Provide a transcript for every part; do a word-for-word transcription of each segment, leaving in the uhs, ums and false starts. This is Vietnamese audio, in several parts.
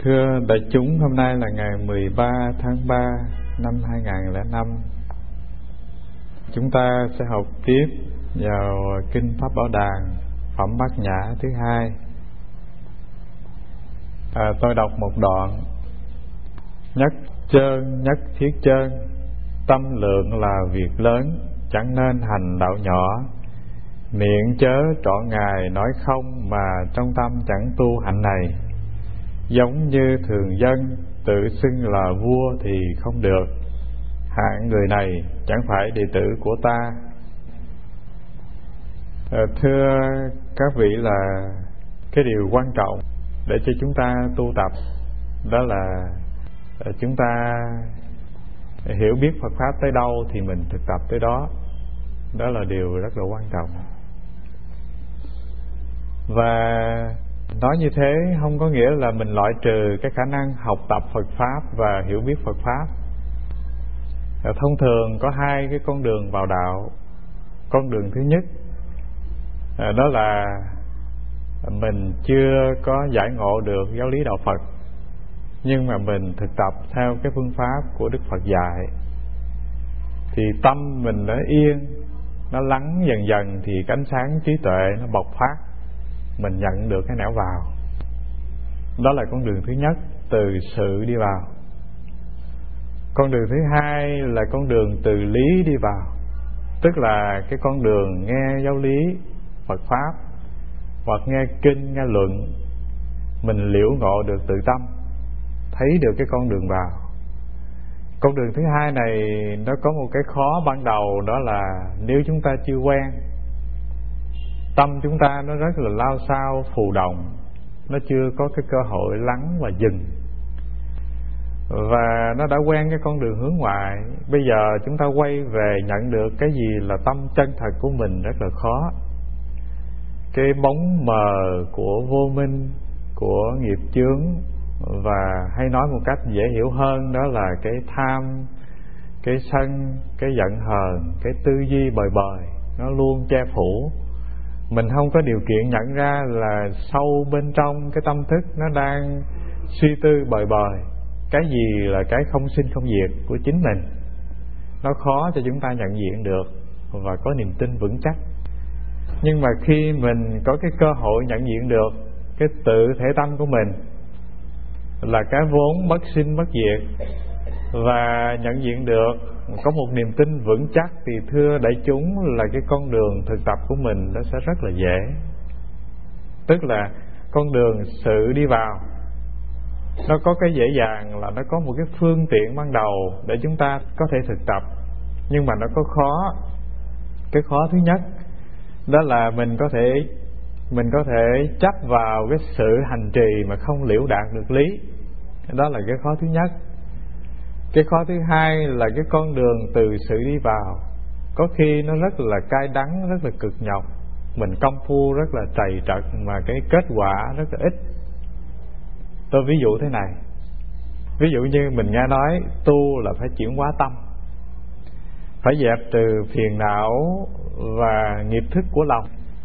Thưa đại chúng, hôm nay là ngày mười ba tháng ba năm hai nghìn không trăm lẻ năm. Chúng ta sẽ học tiếp vào Kinh Pháp Bảo Đàn, Phẩm Bát Nhã thứ hai. À, tôi đọc một đoạn. Nhất chơn, nhất thiết chơn, tâm lượng là việc lớn, chẳng nên hành đạo nhỏ. Miệng chớ trọn ngày nói không, mà trong tâm chẳng tu hạnh này. Giống như thường dân tự xưng là vua thì không được. Hạng người này chẳng phải đệ tử của ta. à, Thưa các vị, là cái điều quan trọng để cho chúng ta tu tập đó là chúng ta hiểu biết Phật Pháp tới đâu thì mình thực tập tới đó. Đó là điều rất là quan trọng. Và nói như thế không có nghĩa là mình loại trừ cái khả năng học tập Phật Pháp và hiểu biết Phật Pháp. Thông thường có hai cái con đường vào đạo. Con đường thứ nhất đó là mình chưa có giải ngộ được giáo lý đạo Phật, nhưng mà mình thực tập theo cái phương pháp của Đức Phật dạy, thì tâm mình nó yên, nó lắng dần dần, thì cái ánh sáng trí tuệ nó bộc phát, mình nhận được cái nẻo vào. Đó là con đường thứ nhất, từ sự đi vào. Con đường thứ hai là con đường từ lý đi vào, tức là cái con đường nghe giáo lý Phật Pháp hoặc nghe kinh, nghe luận, mình liễu ngộ được tự tâm, thấy được cái con đường vào. Con đường thứ hai này nó có một cái khó ban đầu, đó là nếu chúng ta chưa quen, tâm chúng ta nó rất là lao xao, phù động, nó chưa có cái cơ hội lắng và dừng, và nó đã quen cái con đường hướng ngoại. Bây giờ chúng ta quay về nhận được cái gì là tâm chân thật của mình rất là khó. Cái bóng mờ của vô minh, của nghiệp chướng, và hay nói một cách dễ hiểu hơn đó là cái tham, cái sân, cái giận hờn, cái tư duy bời bời, nó luôn che phủ. Mình không có điều kiện nhận ra là sâu bên trong cái tâm thức nó đang suy tư bời bời cái gì là cái không sinh không diệt của chính mình. Nó khó cho chúng ta nhận diện được và có niềm tin vững chắc. Nhưng mà khi mình có cái cơ hội nhận diện được cái tự thể tâm của mình là cái vốn bất sinh bất diệt, và nhận diện được, có một niềm tin vững chắc, thì thưa đại chúng là cái con đường thực tập của mình nó sẽ rất là dễ. Tức là con đường sự đi vào nó có cái dễ dàng là nó có một cái phương tiện ban đầu để chúng ta có thể thực tập, nhưng mà nó có khó. Cái khó thứ nhất đó là mình có thể mình có thể chấp vào cái sự hành trì mà không liễu đạt được lý. Đó là cái khó thứ nhất. Cái khó thứ hai là cái con đường từ sự đi vào có khi nó rất là cay đắng, rất là cực nhọc, mình công phu rất là trầy trật mà cái kết quả rất là ít. Tôi ví dụ thế này. Ví dụ như mình nghe nói tu là phải chuyển hóa tâm, phải dẹp trừ phiền não và nghiệp thức của lòng.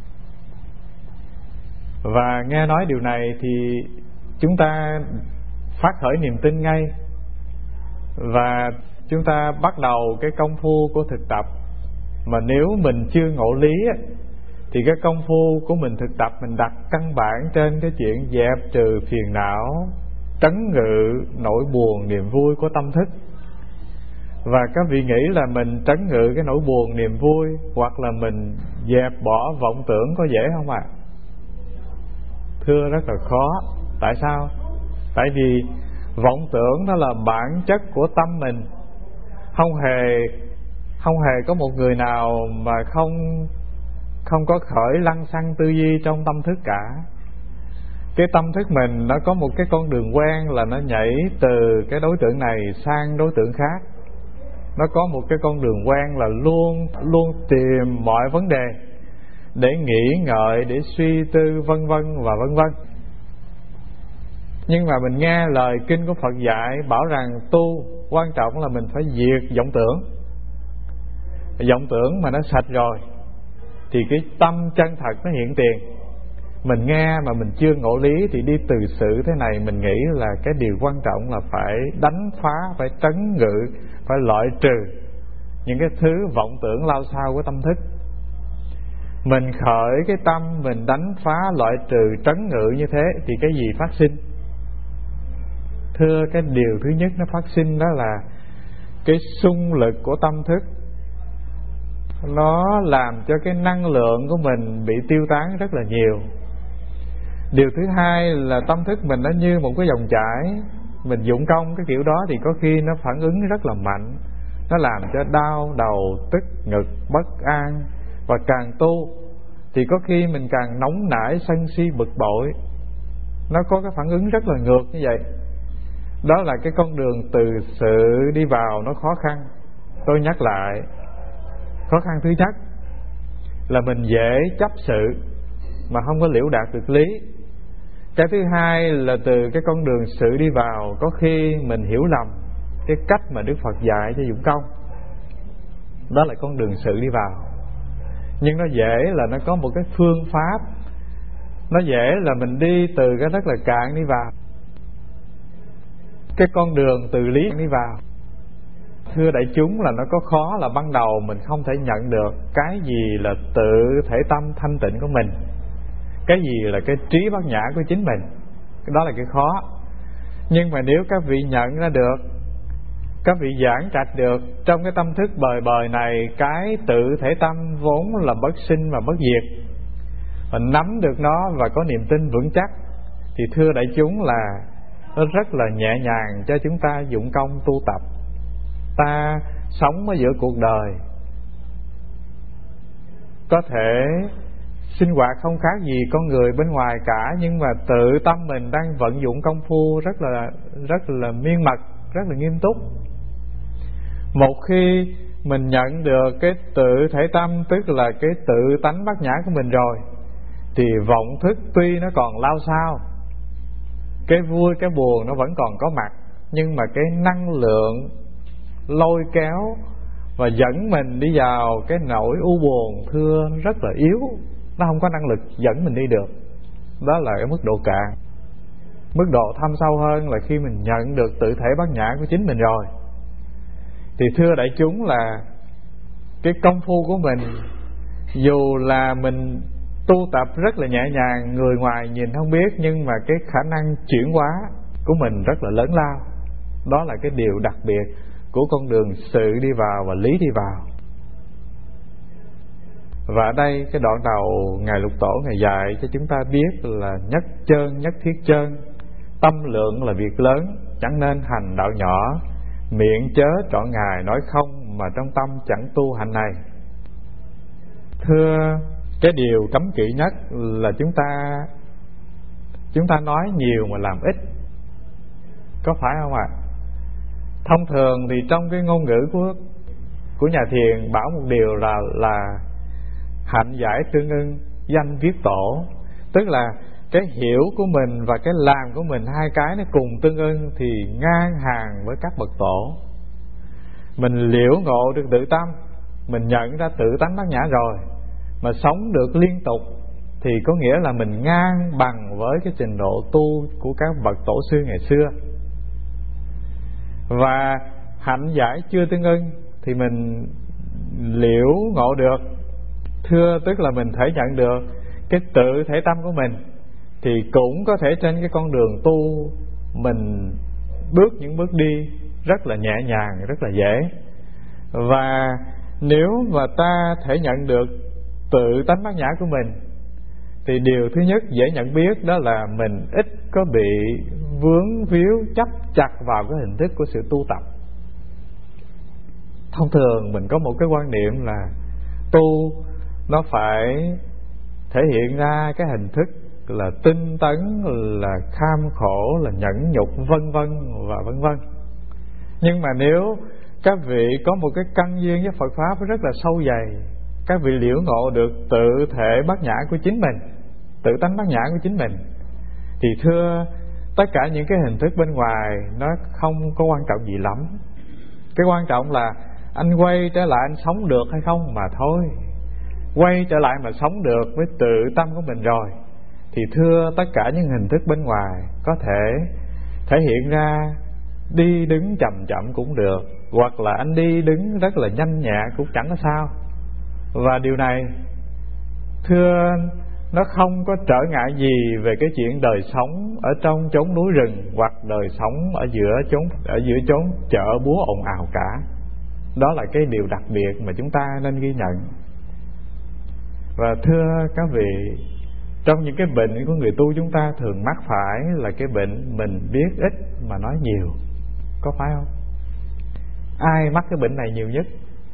Và nghe nói điều này thì chúng ta phát khởi niềm tin ngay, và chúng ta bắt đầu cái công phu của thực tập. Mà nếu mình chưa ngộ lý thì cái công phu của mình thực tập, mình đặt căn bản trên cái chuyện dẹp trừ phiền não, trấn ngự nỗi buồn niềm vui của tâm thức. Và các vị nghĩ là mình trấn ngự cái nỗi buồn niềm vui hoặc là mình dẹp bỏ vọng tưởng có dễ không ạ? À? Thưa rất là khó. Tại sao? Tại vì vọng tưởng đó là bản chất của tâm mình. Không hề Không hề có một người nào mà không Không có khởi lăng xăng tư duy trong tâm thức cả. Cái tâm thức mình nó có một cái con đường quen là nó nhảy từ cái đối tượng này sang đối tượng khác. Nó có một cái con đường quen là luôn Luôn tìm mọi vấn đề để nghĩ ngợi, để suy tư vân vân và vân vân. Nhưng mà mình nghe lời kinh của Phật dạy bảo rằng tu quan trọng là mình phải diệt vọng tưởng. Vọng tưởng mà nó sạch rồi thì cái tâm chân thật nó hiện tiền. Mình nghe mà mình chưa ngộ lý thì đi từ sự thế này, mình nghĩ là cái điều quan trọng là phải đánh phá, phải trấn ngự, phải loại trừ những cái thứ vọng tưởng lao sao của tâm thức. Mình khởi cái tâm, mình đánh phá, loại trừ, trấn ngự như thế thì cái gì phát sinh? Thưa, cái điều thứ nhất nó phát sinh đó là cái xung lực của tâm thức. Nó làm cho cái năng lượng của mình bị tiêu tán rất là nhiều. Điều thứ hai là tâm thức mình nó như một cái dòng chảy. Mình dụng công cái kiểu đó thì có khi nó phản ứng rất là mạnh. Nó làm cho đau đầu, tức ngực, bất an. Và càng tu thì có khi mình càng nóng nảy, sân si, bực bội. Nó có cái phản ứng rất là ngược như vậy. Đó là cái con đường từ sự đi vào nó khó khăn. Tôi nhắc lại, khó khăn thứ nhất là mình dễ chấp sự mà không có liễu đạt được lý. Cái thứ hai là từ cái con đường sự đi vào, có khi mình hiểu lầm cái cách mà Đức Phật dạy cho dụng công. Đó là con đường sự đi vào. Nhưng nó dễ là nó có một cái phương pháp. Nó dễ là mình đi từ cái rất là cạn đi vào, cái con đường từ lý đi vào. Thưa đại chúng, là nó có khó là ban đầu mình không thể nhận được cái gì là tự thể tâm thanh tịnh của mình, cái gì là cái trí bát nhã của chính mình. Cái đó là cái khó. Nhưng mà nếu các vị nhận ra được, các vị giảng trạch được trong cái tâm thức bời bời này, cái tự thể tâm vốn là bất sinh và bất diệt, và nắm được nó và có niềm tin vững chắc, thì thưa đại chúng là nó rất là nhẹ nhàng cho chúng ta dụng công tu tập. Ta sống ở giữa cuộc đời, có thể sinh hoạt không khác gì con người bên ngoài cả, nhưng mà tự tâm mình đang vận dụng công phu rất là rất là miên mật, rất là nghiêm túc. Một khi mình nhận được cái tự thể tâm, tức là cái tự tánh bát nhã của mình rồi, thì vọng thức tuy nó còn lao sao, cái vui cái buồn nó vẫn còn có mặt, nhưng mà cái năng lượng lôi kéo và dẫn mình đi vào cái nỗi u buồn, thưa, rất là yếu. Nó không có năng lực dẫn mình đi được. Đó là cái mức độ cạn. Mức độ thâm sâu hơn là khi mình nhận được tự thể bát nhã của chính mình rồi, thì thưa đại chúng là cái công phu của mình, dù là mình tu tập rất là nhẹ nhàng, người ngoài nhìn không biết, nhưng mà cái khả năng chuyển hóa của mình rất là lớn lao. Đó là cái điều đặc biệt của con đường sự đi vào và lý đi vào. Và ở đây cái đoạn đầu Ngài Lục Tổ Ngài dạy cho chúng ta biết là nhất chân nhất thiết chân, tâm lượng là việc lớn, chẳng nên hành đạo nhỏ, miệng chớ trọn Ngài nói không, mà trong tâm chẳng tu hành này. Thưa, cái điều cấm kỵ nhất là chúng ta chúng ta nói nhiều mà làm ít, có phải không ạ? À? Thông thường thì trong cái ngôn ngữ của của nhà thiền bảo một điều là là hạnh giải tương ưng, danh viết tổ, tức là cái hiểu của mình và cái làm của mình, hai cái nó cùng tương ưng thì ngang hàng với các bậc tổ. Mình liễu ngộ được tự tâm, mình nhận ra tự tánh bát nhã rồi, mà sống được liên tục thì có nghĩa là mình ngang bằng với cái trình độ tu của các bậc tổ sư ngày xưa. Và hạnh giải chưa tương ưng thì mình liễu ngộ được, thưa, tức là mình thể nhận được cái tự thể tâm của mình, thì cũng có thể trên cái con đường tu mình bước những bước đi rất là nhẹ nhàng, rất là dễ. Và nếu mà ta thể nhận được tự tánh bát nhã của mình, thì điều thứ nhất dễ nhận biết đó là mình ít có bị vướng víu chấp chặt vào cái hình thức của sự tu tập. Thông thường mình có một cái quan niệm là tu nó phải thể hiện ra cái hình thức là tinh tấn, là kham khổ, là nhẫn nhục, vân vân và vân vân. Nhưng mà nếu các vị có một cái căn duyên với Phật Pháp rất là sâu dày, các vị liễu ngộ được tự thể bát nhã của chính mình, tự tánh bát nhã của chính mình, thì thưa, tất cả những cái hình thức bên ngoài nó không có quan trọng gì lắm. Cái quan trọng là anh quay trở lại anh sống được hay không mà thôi. Quay trở lại mà sống được với tự tâm của mình rồi thì thưa tất cả những hình thức bên ngoài có thể thể hiện ra đi đứng chậm chậm cũng được, hoặc là anh đi đứng rất là nhanh nhẹ cũng chẳng có sao. Và điều này thưa nó không có trở ngại gì về cái chuyện đời sống ở trong chốn núi rừng, hoặc đời sống ở giữa chốn ở giữa chốn chợ búa ồn ào cả. Đó là cái điều đặc biệt mà chúng ta nên ghi nhận. Và thưa các vị, trong những cái bệnh của người tu chúng ta thường mắc phải là cái bệnh mình biết ít mà nói nhiều, có phải không? Ai mắc cái bệnh này nhiều nhất?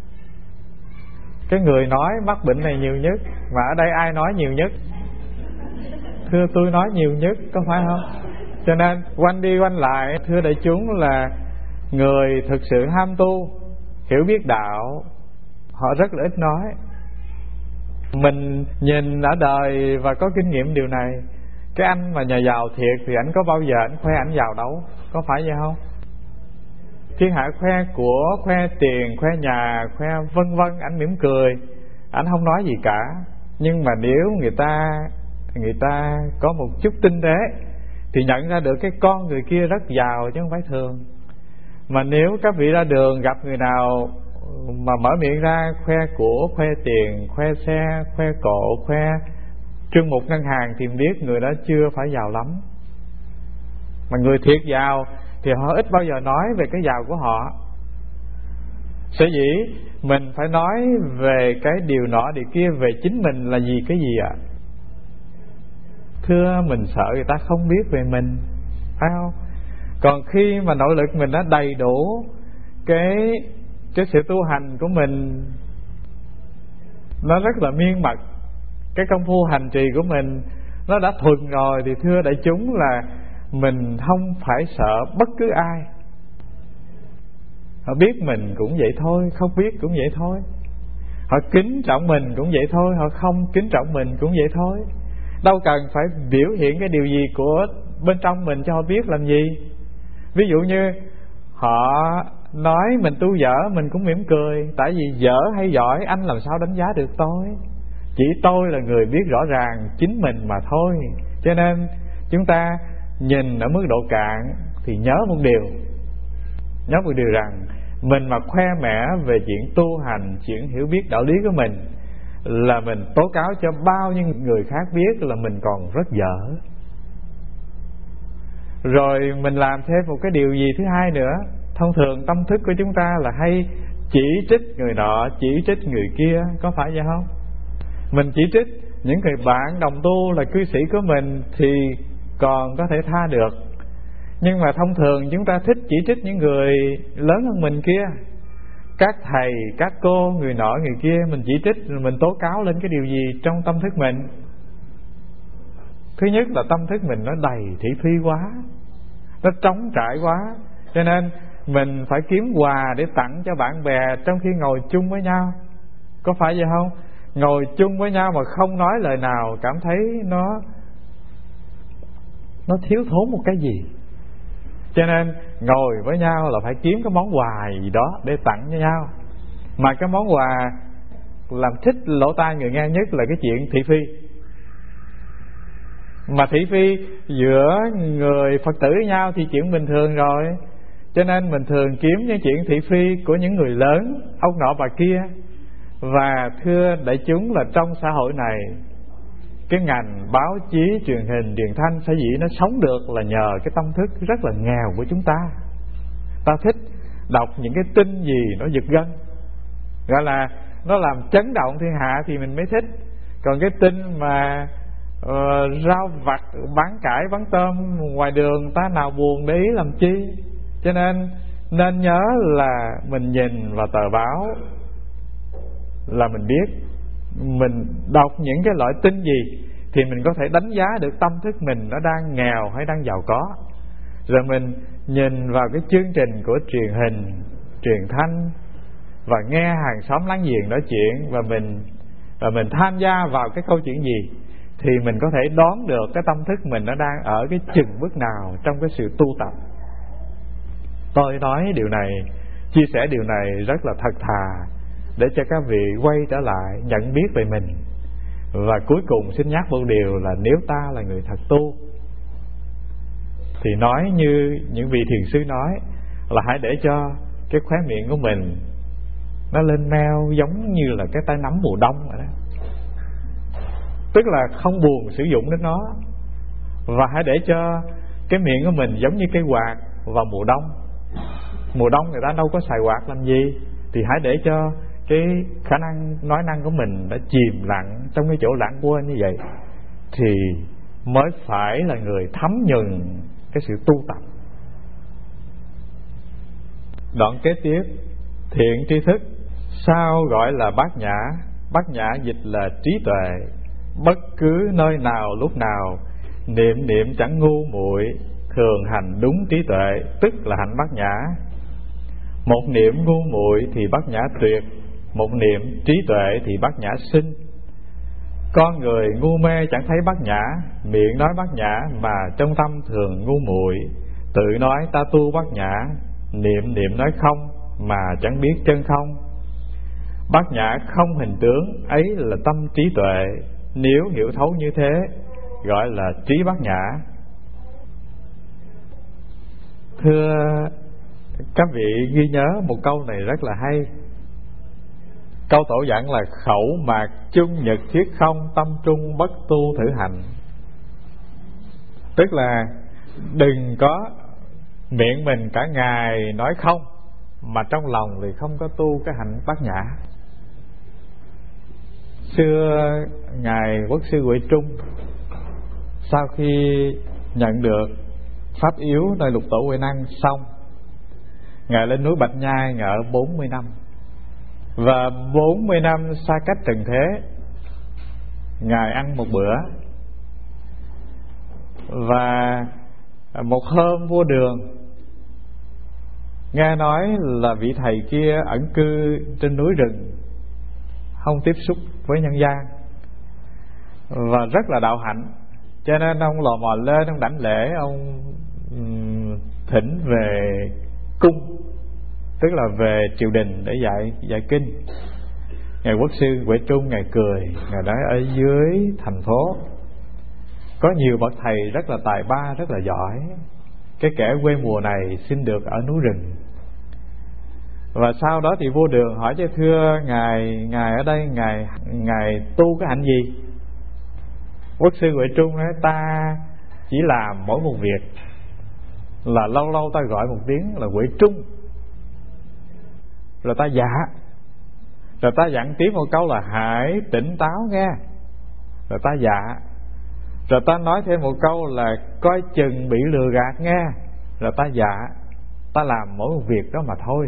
Cái người nói mắc bệnh này nhiều nhất. Mà ở đây ai nói nhiều nhất? Thưa tôi nói nhiều nhất, có phải không? Cho nên quanh đi quanh lại, thưa đại chúng, là người thực sự ham tu, hiểu biết đạo, họ rất là ít nói. Mình nhìn ở đời và có kinh nghiệm điều này. Cái anh mà nhà giàu thiệt thì anh có bao giờ anh khoe anh giàu đâu, có phải vậy không? Thiên hạ khoe của, khoe tiền, khoe nhà, khoe vân vân, anh mỉm cười, anh không nói gì cả. Nhưng mà nếu người ta người ta có một chút tinh tế thì nhận ra được cái con người kia rất giàu chứ không phải thường. Mà nếu các vị ra đường gặp người nào mà mở miệng ra khoe của, khoe tiền, khoe xe, khoe cộ, khoe trương mục ngân hàng thì biết người đó chưa phải giàu lắm. Mà người thiệt giàu thì họ ít bao giờ nói về cái giàu của họ. Sở dĩ mình phải nói về cái điều nọ điều kia về chính mình là gì, cái gì ạ? À? Thưa, mình sợ người ta không biết về mình, phải không? Còn khi mà nội lực mình đã đầy đủ, cái cái sự tu hành của mình nó rất là miên mật, cái công phu hành trì của mình nó đã thuần rồi, thì thưa đại chúng là mình không phải sợ bất cứ ai. Họ biết mình cũng vậy thôi, không biết cũng vậy thôi. Họ kính trọng mình cũng vậy thôi, họ không kính trọng mình cũng vậy thôi. Đâu cần phải biểu hiện cái điều gì của bên trong mình cho họ biết làm gì. Ví dụ như họ nói mình tu dở, mình cũng mỉm cười. Tại vì dở hay giỏi anh làm sao đánh giá được tôi. Chỉ tôi là người biết rõ ràng chính mình mà thôi. Cho nên chúng ta nhìn ở mức độ cạn thì nhớ một điều, nhớ một điều rằng mình mà khoe mẽ về chuyện tu hành, chuyện hiểu biết đạo lý của mình, là mình tố cáo cho bao nhiêu người khác biết là mình còn rất dở. Rồi mình làm thêm một cái điều gì thứ hai nữa. Thông thường tâm thức của chúng ta là hay chỉ trích người nọ, chỉ trích người kia, có phải vậy không? Mình chỉ trích những người bạn đồng tu là cư sĩ của mình thì còn có thể tha được. Nhưng mà thông thường chúng ta thích chỉ trích những người lớn hơn mình kia, các thầy, các cô, người nọ, người kia. Mình chỉ trích, mình tố cáo lên cái điều gì trong tâm thức mình? Thứ nhất là tâm thức mình nó đầy thị phi quá, nó trống trải quá. Cho nên mình phải kiếm quà để tặng cho bạn bè trong khi ngồi chung với nhau, có phải vậy không? Ngồi chung với nhau mà không nói lời nào, cảm thấy nó Nó thiếu thốn một cái gì. Cho nên ngồi với nhau là phải kiếm cái món quà gì đó để tặng cho nhau. Mà cái món quà làm thích lỗ tai người nghe nhất là cái chuyện thị phi. Mà thị phi giữa người Phật tử với nhau thì chuyện bình thường rồi. Cho nên mình thường kiếm những chuyện thị phi của những người lớn, ông nọ bà kia. Và thưa đại chúng là trong xã hội này, cái ngành báo chí, truyền hình, truyền thanh sở dĩ nó sống được là nhờ cái tâm thức rất là nghèo của chúng ta. Ta thích đọc những cái tin gì nó giật gân, gọi là nó làm chấn động thiên hạ thì mình mới thích. Còn cái tin mà uh, rau vặt, bán cải, bán tôm ngoài đường, ta nào buồn để ý làm chi. Cho nên nên nhớ là mình nhìn vào tờ báo là mình biết. Mình đọc những cái loại tin gì thì mình có thể đánh giá được tâm thức mình nó đang nghèo hay đang giàu có. Rồi mình nhìn vào cái chương trình của truyền hình, truyền thanh và nghe hàng xóm láng giềng nói chuyện, và mình và mình tham gia vào cái câu chuyện gì thì mình có thể đoán được cái tâm thức mình nó đang ở cái chừng bước nào trong cái sự tu tập. Tôi nói điều này, chia sẻ điều này rất là thật thà để cho các vị quay trở lại nhận biết về mình. Và cuối cùng xin nhắc một điều là nếu ta là người thật tu thì nói như những vị thiền sư nói là hãy để cho cái khóe miệng của mình nó lên meo giống như là cái tay nắm mùa đông vậy đó. Tức là không buồn sử dụng đến nó. Và hãy để cho cái miệng của mình giống như cái quạt vào mùa đông. Mùa đông người ta đâu có xài quạt làm gì, thì hãy để cho cái khả năng nói năng của mình đã chìm lặng trong cái chỗ lãng quên như vậy, thì mới phải là người thấm nhuần cái sự tu tập. Đoạn kế tiếp: thiện tri thức sao gọi là bát nhã? Bát nhã dịch là trí tuệ. Bất cứ nơi nào lúc nào niệm niệm chẳng ngu muội, thường hành đúng trí tuệ, tức là hạnh bát nhã. Một niệm ngu muội thì bát nhã tuyệt, một niệm trí tuệ thì bát nhã sinh. Con người ngu mê chẳng thấy bát nhã, miệng nói bát nhã mà trong tâm thường ngu muội. Tự nói ta tu bát nhã, niệm niệm nói không mà chẳng biết chân không. Bát nhã không hình tướng, ấy là tâm trí tuệ. Nếu hiểu thấu như thế gọi là trí bát nhã. Thưa các vị ghi nhớ một câu này rất là hay. Câu tổ dặn là khẩu mạc chung nhật thiết không, tâm trung bất tu thử hành. Tức là đừng có miệng mình cả ngày nói không mà trong lòng thì không có tu cái hạnh bát nhã. Xưa ngài Quốc sư Huệ Trung sau khi nhận được pháp yếu nơi Lục Tổ Huệ Năng xong, ngài lên núi Bạch Nhai, ngài ở bốn mươi năm. Và bốn mươi năm xa cách trần thế, ngài ăn một bữa. Và một hôm vua Đường nghe nói là vị thầy kia ẩn cư trên núi rừng, không tiếp xúc với nhân gian và rất là đạo hạnh, cho nên ông lò mò lên, ông đảnh lễ, ông thỉnh về cung, tức là về triều đình để dạy dạy kinh. Ngài Quốc sư Huệ Trung ngài cười, ngài nói ở dưới thành phố có nhiều bậc thầy rất là tài ba, rất là giỏi. Cái kẻ quê mùa này xin được ở núi rừng. Và sau đó thì vua Đường hỏi chứ thưa ngài, ngài ở đây ngài ngài tu cái hạnh gì? Quốc sư Huệ Trung nói ta chỉ làm mỗi một việc là lâu lâu ta gọi một tiếng là Huệ Trung, rồi ta dạ, rồi ta dặn tiếp một câu là hãy tỉnh táo nghe, rồi ta dạ, rồi ta nói thêm một câu là coi chừng bị lừa gạt nghe, rồi ta dạ. Ta làm mỗi một việc đó mà thôi.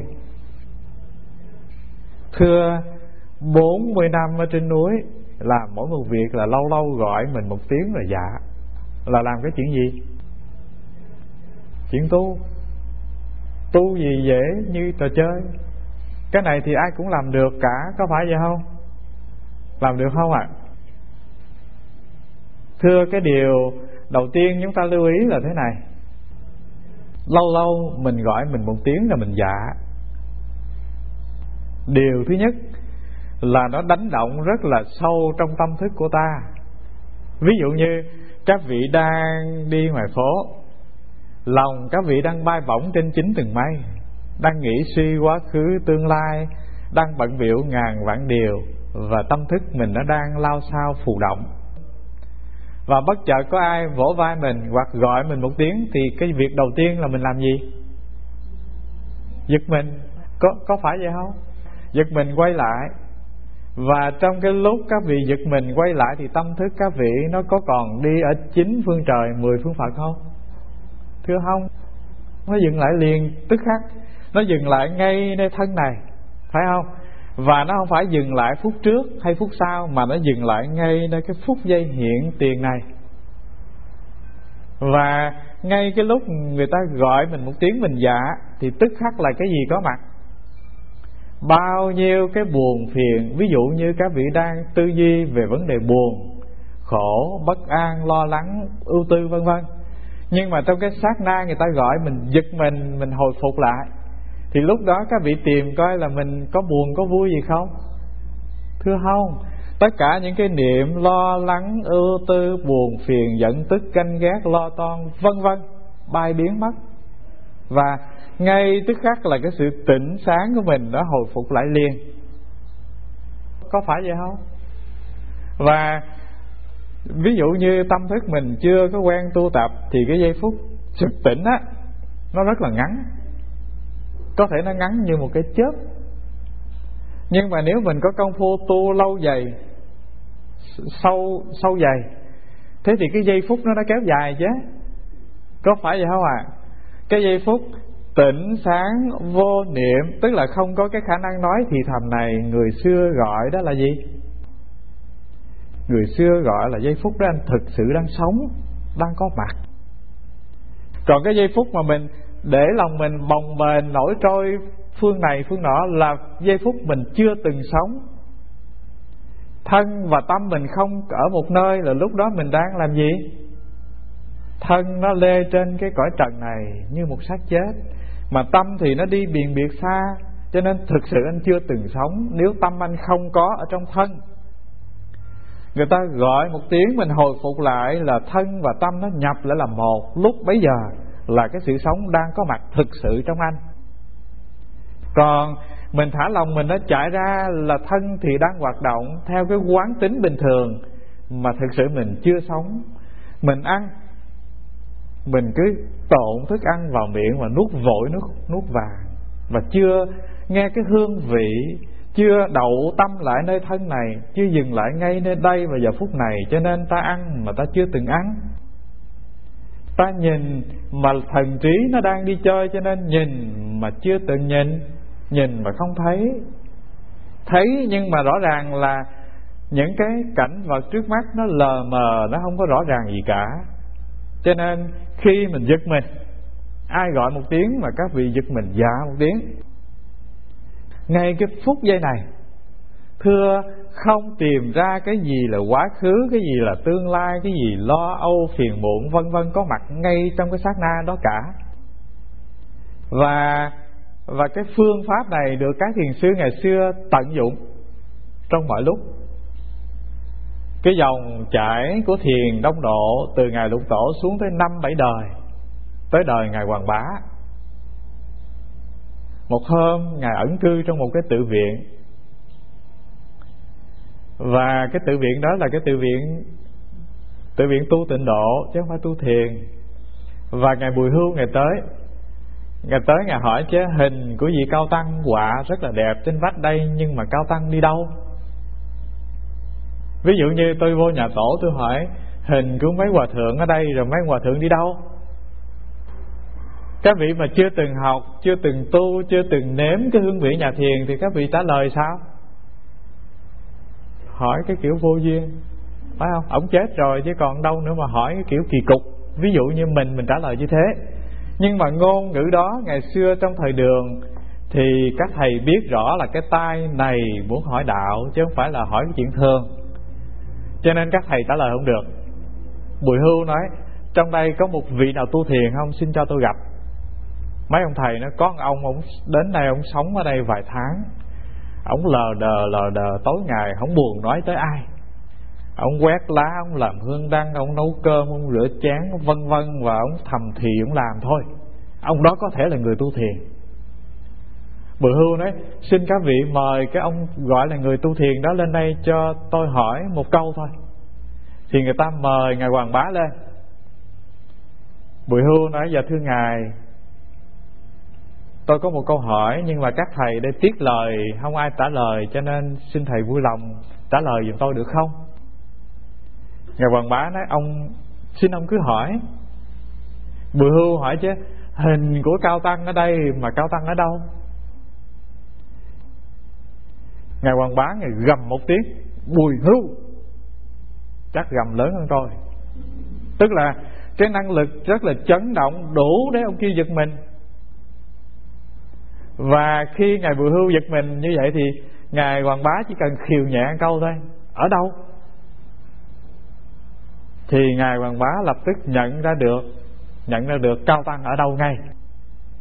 Thưa bốn mươi năm ở trên núi, làm mỗi một việc là lâu lâu gọi mình một tiếng là dạ, là làm cái chuyện gì? Chuyện tu. Tu gì dễ như trò chơi. Cái này thì ai cũng làm được cả, có phải vậy không? Làm được không ạ? À? Thưa cái điều đầu tiên chúng ta lưu ý là thế này: lâu lâu mình gọi mình một tiếng là mình dạ. Điều thứ nhất là nó đánh động rất là sâu trong tâm thức của ta. Ví dụ như các vị đang đi ngoài phố, lòng các vị đang bay bổng trên chín tầng mây, đang nghĩ suy quá khứ tương lai, đang bận bịu ngàn vạn điều, và tâm thức mình nó đang lao sao phù động. Và bất chợt có ai vỗ vai mình hoặc gọi mình một tiếng, thì cái việc đầu tiên là mình làm gì? Giật mình. Có, có phải vậy không? Giật mình quay lại. Và trong cái lúc các vị giật mình quay lại thì tâm thức các vị nó có còn đi ở chín phương trời, mười phương Phật không? Thưa không. Nó dừng lại liền tức khắc. Nó dừng lại ngay nơi thân này, phải không? Và nó không phải dừng lại phút trước hay phút sau, mà nó dừng lại ngay nơi cái phút giây hiện tiền này. Và ngay cái lúc người ta gọi mình một tiếng mình dạ, thì tức khắc là cái gì có mặt? Bao nhiêu cái buồn phiền. Ví dụ như các vị đang tư duy về vấn đề buồn, khổ, bất an, lo lắng, ưu tư vân vân, nhưng mà trong cái sát na người ta gọi mình giật mình, mình hồi phục lại, thì lúc đó các vị tìm coi là mình có buồn có vui gì không? Thưa không. Tất cả những cái niệm lo lắng, ưu tư, buồn phiền, giận tức, ganh ghét, lo toan, vân vân bay biến mất. Và ngay tức khắc là cái sự tỉnh sáng của mình đã hồi phục lại liền. Có phải vậy không? Và ví dụ như tâm thức mình chưa có quen tu tập thì cái giây phút sực tỉnh á, nó rất là ngắn. Có thể nó ngắn như một cái chớp. Nhưng mà nếu mình có công phu tu lâu dày, Sâu sâu dày, thế thì cái giây phút nó đã kéo dài chứ. Có phải vậy không ạ? À? Cái giây phút tỉnh sáng vô niệm, tức là không có cái khả năng nói thì thầm này, người xưa gọi đó là gì? Người xưa gọi là giây phút đó anh thực sự đang sống, đang có mặt. Còn cái giây phút mà mình để lòng mình bồng bềnh nổi trôi phương này phương nọ là giây phút mình chưa từng sống. Thân và tâm mình không ở một nơi là lúc đó mình đang làm gì? Thân nó lê trên cái cõi trần này như một xác chết, mà tâm thì nó đi biền biệt xa. Cho nên thực sự anh chưa từng sống nếu tâm anh không có ở trong thân. Người ta gọi một tiếng mình hồi phục lại là thân và tâm nó nhập lại là một. Lúc bấy giờ là cái sự sống đang có mặt thực sự trong anh. Còn mình thả lòng mình nó chạy ra là thân thì đang hoạt động theo cái quán tính bình thường, mà thực sự mình chưa sống. Mình ăn, mình cứ trộn thức ăn vào miệng và nuốt vội nuốt, nuốt vàng, và chưa nghe cái hương vị, chưa đậu tâm lại nơi thân này, chưa dừng lại ngay nơi đây và giờ phút này. Cho nên ta ăn mà ta chưa từng ăn. Ta nhìn mà thần trí nó đang đi chơi, cho nên nhìn mà chưa từng nhìn. Nhìn mà không thấy. Thấy nhưng mà rõ ràng là những cái cảnh vật trước mắt nó lờ mờ, nó không có rõ ràng gì cả. Cho nên khi mình giật mình, ai gọi một tiếng mà các vị giật mình dạ một tiếng. Ngay cái phút giây này, thưa không tìm ra cái gì là quá khứ, cái gì là tương lai, cái gì lo âu phiền muộn vân vân có mặt ngay trong cái sát na đó cả. Và Và cái phương pháp này được các thiền sư ngày xưa tận dụng trong mọi lúc. Cái dòng chảy của thiền Đông Độ từ Ngài Lục Tổ xuống tới năm bảy đời, tới đời Ngài Hoàng Bá. Một hôm Ngài ẩn cư trong một cái tự viện, và cái tự viện đó là cái tự viện Tự viện tu tịnh độ chứ không phải tu thiền. Và Ngài Bùi Hưu Ngài tới, Ngài tới Ngài hỏi chứ hình của vị Cao Tăng họa rất là đẹp trên vách đây, nhưng mà Cao Tăng đi đâu? Ví dụ như tôi vô nhà tổ tôi hỏi hình của mấy hòa thượng ở đây, rồi mấy hòa thượng đi đâu? Các vị mà chưa từng học, chưa từng tu, chưa từng nếm cái hương vị nhà thiền thì các vị trả lời sao? Hỏi cái kiểu vô duyên, phải không? Ổng chết rồi chứ còn đâu nữa mà hỏi cái kiểu kỳ cục. Ví dụ như mình, mình trả lời như thế. Nhưng mà ngôn ngữ đó ngày xưa trong thời Đường thì các thầy biết rõ là cái tai này muốn hỏi đạo chứ không phải là hỏi cái chuyện thường. Cho nên các thầy trả lời không được. Bùi Hưu nói trong đây có một vị nào tu thiền không, xin cho tôi gặp. Mấy ông thầy nó có một ông, ông đến đây ông sống ở đây vài tháng, ông lờ đờ lờ đờ tối ngày không buồn nói tới ai. Ông quét lá, ông làm hương đăng, ông nấu cơm, ông rửa chén vân vân, và ông thầm thì ông làm thôi. Ông đó có thể là người tu thiền. Bùi Hưu nói xin các vị mời cái ông gọi là người tu thiền đó lên đây cho tôi hỏi một câu thôi. Thì người ta mời Ngài Hoàng Bá lên. Bùi Hưu nói dạ thưa Ngài, tôi có một câu hỏi nhưng mà các thầy đây tiếc lời không ai trả lời, cho nên xin thầy vui lòng trả lời giùm tôi được không? Ngài Hoàng Bá nói ông xin ông cứ hỏi. Bùi Hưu hỏi chứ hình của Cao Tăng ở đây mà Cao Tăng ở đâu? Ngài Hoàng Bá ngài gầm một tiếng Bùi Hưu, chắc gầm lớn hơn tôi. Tức là cái năng lực rất là chấn động, đủ để ông kia giật mình. Và khi Ngài Bùi Hưu giật mình như vậy thì Ngài Hoàng Bá chỉ cần khiều nhẹ câu thôi, ở đâu? Thì Ngài Hoàng Bá lập tức nhận ra được Nhận ra được Cao Tăng ở đâu ngay.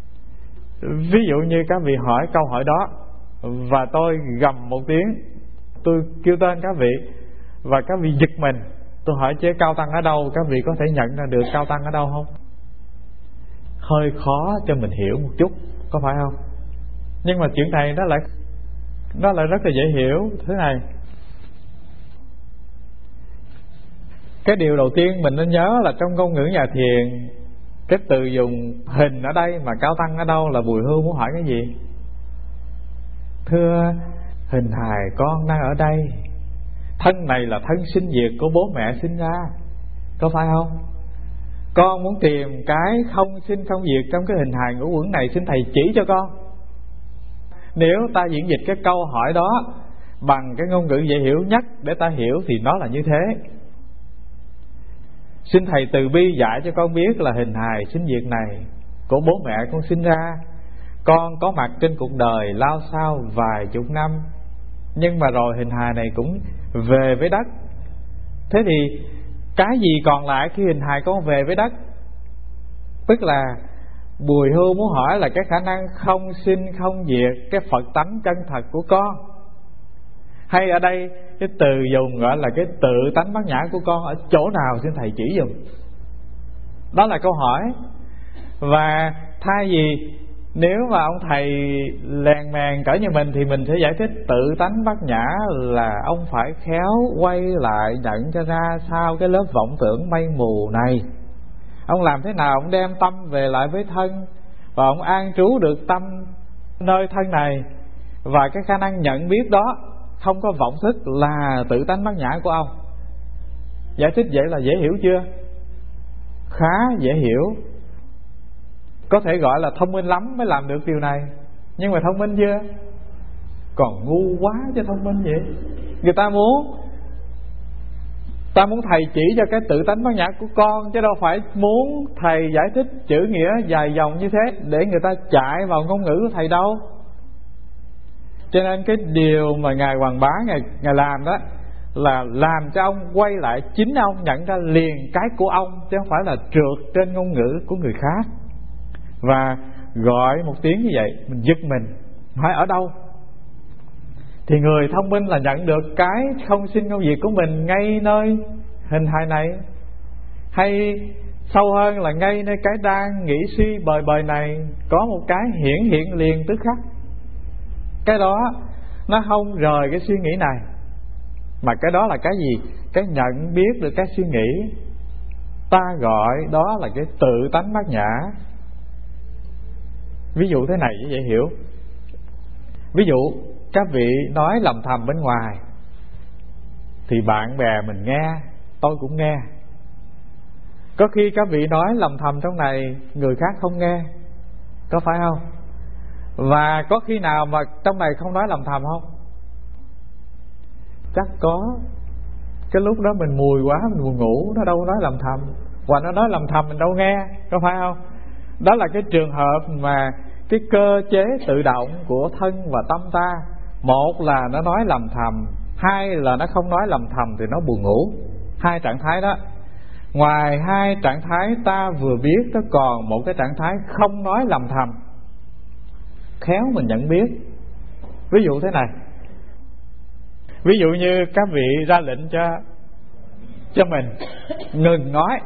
Ví dụ như các vị hỏi câu hỏi đó và tôi gầm một tiếng tôi kêu tên các vị và các vị giật mình. Tôi hỏi chứ Cao Tăng ở đâu, các vị có thể nhận ra được Cao Tăng ở đâu không? Hơi khó cho mình hiểu một chút, có phải không? Nhưng mà chuyện này nó lại nó lại rất là dễ hiểu. Thế này, cái điều đầu tiên mình nên nhớ là trong ngôn ngữ nhà thiền, cái từ dùng hình ở đây mà Cao Tăng ở đâu là Bùi Hưu muốn hỏi cái gì? Thưa hình hài con đang ở đây, thân này là thân sinh diệt của bố mẹ sinh ra, có phải không? Con muốn tìm cái không sinh không diệt trong cái hình hài ngũ uẩn này, xin thầy chỉ cho con. Nếu ta diễn dịch cái câu hỏi đó bằng cái ngôn ngữ dễ hiểu nhất để ta hiểu thì nó là như thế: xin thầy từ bi dạy cho con biết là hình hài sinh diệt này của bố mẹ con sinh ra, con có mặt trên cuộc đời lao sao vài chục năm, nhưng mà rồi hình hài này cũng về với đất. Thế thì cái gì còn lại khi hình hài con về với đất? Tức là Bùi Hưu muốn hỏi là cái khả năng không sinh không diệt, cái Phật tánh chân thật của con. Hay ở đây cái từ dùng gọi là cái tự tánh bát nhã của con ở chỗ nào, xin thầy chỉ dùm. Đó là câu hỏi. Và thay vì nếu mà ông thầy lèn mèn cỡ như mình thì mình sẽ giải thích tự tánh bát nhã là ông phải khéo quay lại nhận cho ra sau cái lớp vọng tưởng mây mù này. Ông làm thế nào ông đem tâm về lại với thân, và ông an trú được tâm nơi thân này, và cái khả năng nhận biết đó không có vọng thức là tự tánh bát nhã của ông. Giải thích vậy là dễ hiểu chưa? Khá dễ hiểu. Có thể gọi là thông minh lắm mới làm được điều này, nhưng mà thông minh chưa? Còn ngu quá chứ thông minh vậy. Người ta muốn Ta muốn thầy chỉ cho cái tự tánh bát nhã của con, chứ đâu phải muốn thầy giải thích chữ nghĩa dài dòng như thế để người ta chạy vào ngôn ngữ của thầy đâu. Cho nên cái điều mà Ngài Hoàng Bá Ngài, Ngài làm đó là làm cho ông quay lại chính ông, nhận ra liền cái của ông, chứ không phải là trượt trên ngôn ngữ của người khác. Và gọi một tiếng như vậy, mình giật mình, hỏi ở đâu? Thì người thông minh là nhận được cái không sinh không diệt của mình ngay nơi hình hài này, hay sâu hơn là ngay nơi cái đang nghĩ suy bời bời này có một cái hiển hiện liền tức khắc. Cái đó nó không rời cái suy nghĩ này, mà cái đó là cái gì? Cái nhận biết được cái suy nghĩ. Ta gọi đó là cái tự tánh bát nhã. Ví dụ thế này dễ hiểu. Ví dụ các vị nói lầm thầm bên ngoài thì bạn bè mình nghe, tôi cũng nghe. Có khi các vị nói lầm thầm trong này người khác không nghe, có phải không? Và có khi nào mà trong này không nói lầm thầm không? Chắc có. Cái lúc đó mình mùi quá, mình buồn ngủ, nó đâu nói lầm thầm. Hoặc nó nói lầm thầm mình đâu nghe, có phải không? Đó là cái trường hợp mà cái cơ chế tự động của thân và tâm ta, một là nó nói lầm thầm, hai là nó không nói lầm thầm thì nó buồn ngủ. Hai trạng thái đó. Ngoài hai trạng thái ta vừa biết, nó còn một cái trạng thái không nói lầm thầm, khéo mình nhận biết. Ví dụ thế này. Ví dụ như các vị ra lệnh cho cho mình ngừng nói.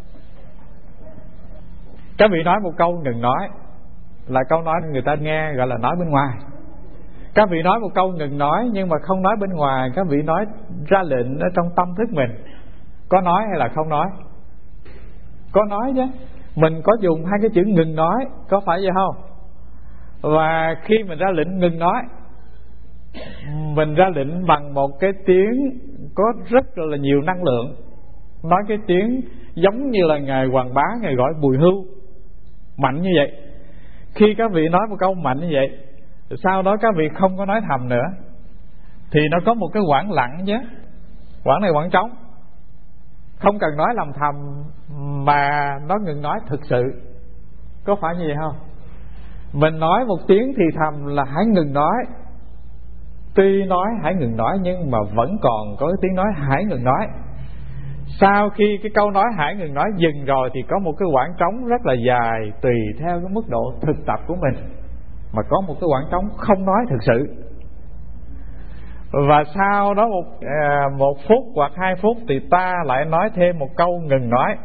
Các vị nói một câu ngừng nói là câu nói người ta nghe gọi là nói bên ngoài. Các vị nói một câu ngừng nói nhưng mà không nói bên ngoài, các vị nói ra lệnh ở trong tâm thức mình. Có nói hay là không nói? Có nói chứ. Mình có dùng hai cái chữ ngừng nói, có phải vậy không? Và khi mình ra lệnh ngừng nói, mình ra lệnh bằng một cái tiếng có rất là nhiều năng lượng. Nói cái tiếng giống như là Ngài Hoàng Bá Ngài gọi Bùi Hưu, mạnh như vậy. Khi các vị nói một câu mạnh như vậy, sau đó các vị không có nói thầm nữa, thì nó có một cái quãng lặng chứ. Quãng này quãng trống, không cần nói lầm thầm mà nó ngừng nói thực sự. Có phải như vậy không? Mình nói một tiếng thì thầm là hãy ngừng nói. Tuy nói hãy ngừng nói nhưng mà vẫn còn có cái tiếng nói hãy ngừng nói. Sau khi cái câu nói hãy ngừng nói dừng rồi thì có một cái khoảng trống rất là dài, tùy theo cái mức độ thực tập của mình mà có một cái khoảng trống không nói thực sự. Và sau đó một, à, một phút hoặc hai phút thì ta lại nói thêm một câu ngừng nói.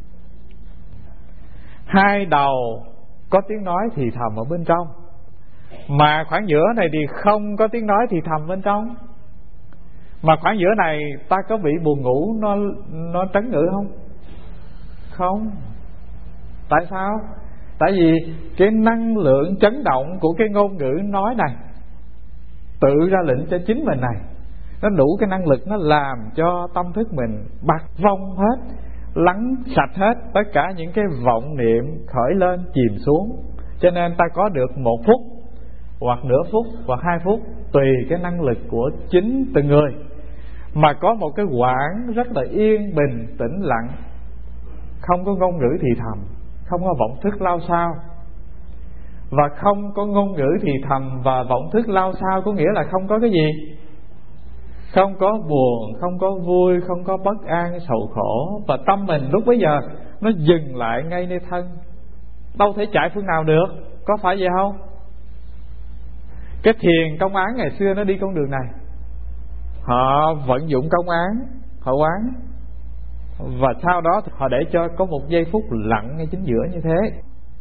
Hai đầu có tiếng nói thì thầm ở bên trong, mà khoảng giữa này thì không có tiếng nói thì thầm bên trong. Mà khoảng giữa này ta có bị buồn ngủ nó nó trấn ngữ không? Không. Tại sao? Tại vì cái năng lượng chấn động của cái ngôn ngữ nói này tự ra lệnh cho chính mình này, nó đủ cái năng lực, nó làm cho tâm thức mình bạc vong hết, lắng sạch hết tất cả những cái vọng niệm khởi lên chìm xuống. Cho nên ta có được một phút hoặc nửa phút hoặc hai phút, tùy cái năng lực của chính từng người, mà có một cái quãng rất là yên bình tĩnh lặng, không có ngôn ngữ thì thầm, không có vọng thức lao sao. Và không có ngôn ngữ thì thầm và vọng thức lao sao có nghĩa là không có cái gì? Không có buồn, không có vui, không có bất an, sầu khổ. Và tâm mình lúc bấy giờ nó dừng lại ngay nơi thân, đâu thể chạy phương nào được. Có phải vậy không? Cái thiền công án ngày xưa nó đi con đường này, họ vận dụng công án, họ quán, và sau đó họ để cho có một giây phút lặng ngay chính giữa như thế.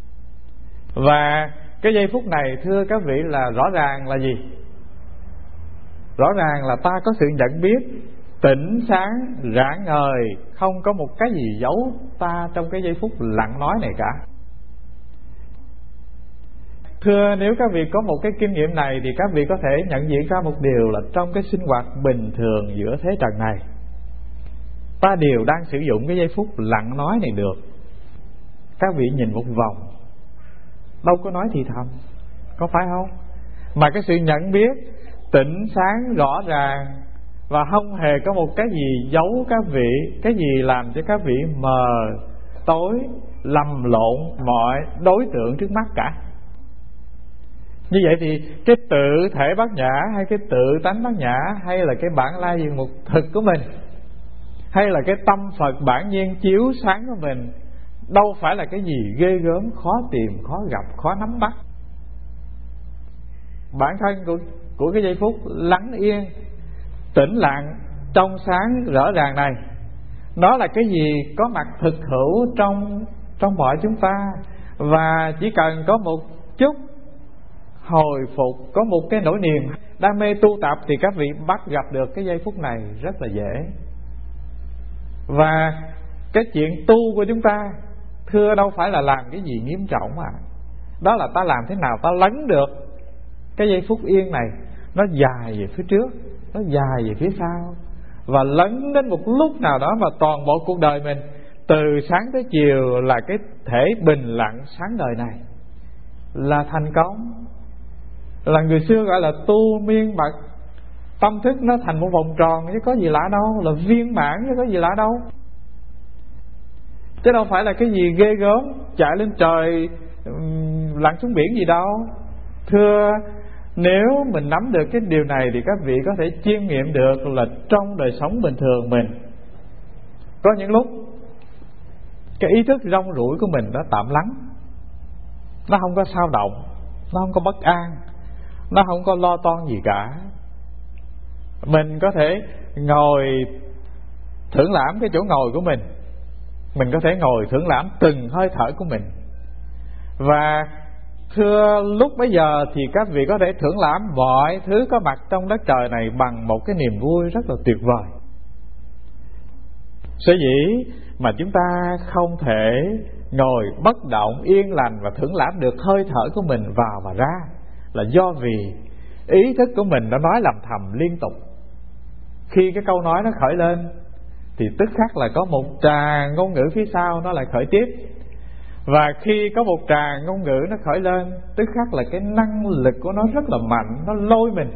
Và cái giây phút này thưa các vị là rõ ràng là gì? Rõ ràng là ta có sự nhận biết tỉnh sáng rạng ngời, không có một cái gì giấu ta trong cái giây phút lặng nói này cả. Thưa, nếu các vị có một cái kinh nghiệm này thì các vị có thể nhận diện ra một điều là trong cái sinh hoạt bình thường giữa thế trần này, ta đều đang sử dụng cái giây phút lặng nói này được. Các vị nhìn một vòng, đâu có nói thì thầm, có phải không? Mà cái sự nhận biết tỉnh sáng rõ ràng, và không hề có một cái gì giấu các vị, cái gì làm cho các vị mờ tối, lầm lộn mọi đối tượng trước mắt cả. Như vậy thì cái tự thể bát nhã, hay cái tự tánh bát nhã, hay là cái bản lai diện mục thực của mình, hay là cái tâm Phật bản nhiên chiếu sáng của mình, đâu phải là cái gì ghê gớm, khó tìm, khó gặp, khó nắm bắt. Bản thân của, của cái giây phút lắng yên, tĩnh lặng, trong sáng rõ ràng này, nó là cái gì có mặt thực hữu trong, trong mọi chúng ta. Và chỉ cần có một chút hồi phục, có một cái nỗi niềm đam mê tu tập, thì các vị bắt gặp được cái giây phút này rất là dễ. Và cái chuyện tu của chúng ta thưa đâu phải là làm cái gì nghiêm trọng à. Đó là ta làm thế nào ta lấn được cái giây phút yên này, nó dài về phía trước, nó dài về phía sau, và lấn đến một lúc nào đó mà toàn bộ cuộc đời mình từ sáng tới chiều là cái thể bình lặng sáng đời này, là thành công. Là người xưa gọi là tu miên bậc, tâm thức nó thành một vòng tròn chứ có gì lạ đâu, là viên mãn chứ có gì lạ đâu. Chứ đâu phải là cái gì ghê gớm, chạy lên trời lặn xuống biển gì đâu. Thưa, nếu mình nắm được cái điều này thì các vị có thể chiêm nghiệm được là trong đời sống bình thường mình có những lúc cái ý thức rong ruổi của mình nó tạm lắng, nó không có sao động, nó không có bất an, nó không có lo toan gì cả. Mình có thể ngồi thưởng lãm cái chỗ ngồi của mình, mình có thể ngồi thưởng lãm từng hơi thở của mình. Và thưa, lúc bấy giờ thì các vị có thể thưởng lãm mọi thứ có mặt trong đất trời này bằng một cái niềm vui rất là tuyệt vời. Sở dĩ mà chúng ta không thể ngồi bất động yên lành và thưởng lãm được hơi thở của mình vào và ra, là do vì ý thức của mình nó nói lầm thầm liên tục. Khi cái câu nói nó khởi lên thì tức khắc là có một tràng ngôn ngữ phía sau nó lại khởi tiếp. Và khi có một tràng ngôn ngữ nó khởi lên, tức khắc là cái năng lực của nó rất là mạnh, nó lôi mình.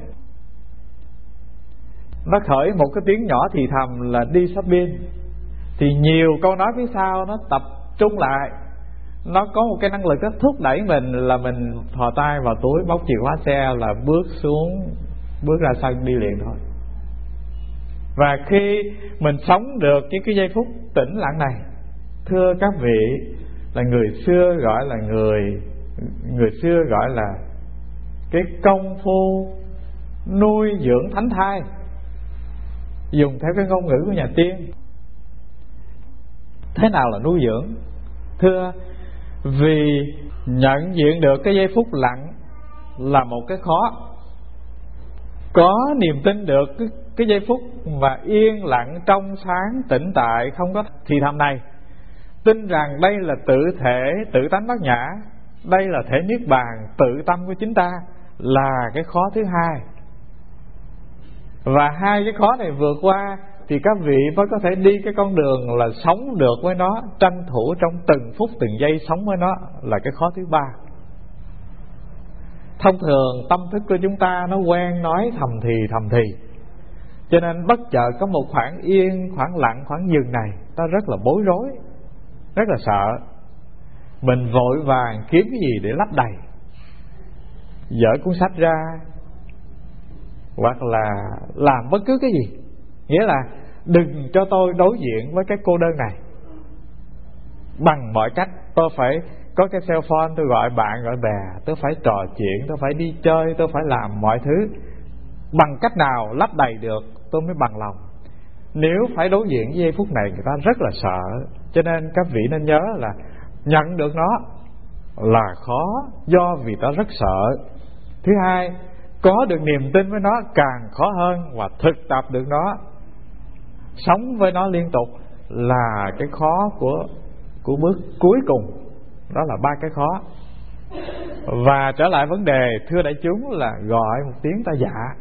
Nó khởi một cái tiếng nhỏ thì thầm là đi shopping, thì nhiều câu nói phía sau nó tập trung lại, nó có một cái năng lực nó thúc đẩy mình là mình thò tay vào túi móc chìa khóa xe là bước xuống, bước ra sân đi liền thôi. Và khi mình sống được cái, cái giây phút tĩnh lặng này, thưa các vị, là người xưa gọi là người người xưa gọi là cái công phu nuôi dưỡng thánh thai, dùng theo cái ngôn ngữ của nhà tiên. Thế nào là nuôi dưỡng? Thưa, vì nhận diện được cái giây phút lặng là một cái khó. Có niềm tin được cái, cái giây phút mà yên lặng, trong sáng, tĩnh tại, không có thì thầm này, tin rằng đây là tự thể, tự tánh bát nhã, đây là thể niết bàn, tự tâm của chính ta, là cái khó thứ hai. Và hai cái khó này vượt qua thì các vị mới có thể đi cái con đường là sống được với nó, tranh thủ trong từng phút từng giây sống với nó, là cái khó thứ ba. Thông thường tâm thức của chúng ta nó quen nói thầm thì thầm thì, cho nên bất chợt có một khoảng yên, khoảng lặng, khoảng dừng này, ta rất là bối rối, rất là sợ. Mình vội vàng kiếm cái gì để lấp đầy, dở cuốn sách ra, hoặc là làm bất cứ cái gì. Nghĩa là đừng cho tôi đối diện với cái cô đơn này. Bằng mọi cách tôi phải có cái cell phone, tôi gọi bạn gọi bè, tôi phải trò chuyện, tôi phải đi chơi, tôi phải làm mọi thứ. Bằng cách nào lấp đầy được tôi mới bằng lòng. Nếu phải đối diện với giây phút này, người ta rất là sợ. Cho nên các vị nên nhớ là nhận được nó là khó, do vì ta rất sợ. Thứ hai, có được niềm tin với nó càng khó hơn. Và thực tập được nó, sống với nó liên tục, là cái khó của, của bước cuối cùng. Đó là ba cái khó. Và trở lại vấn đề, thưa đại chúng, là gọi một tiếng ta dạ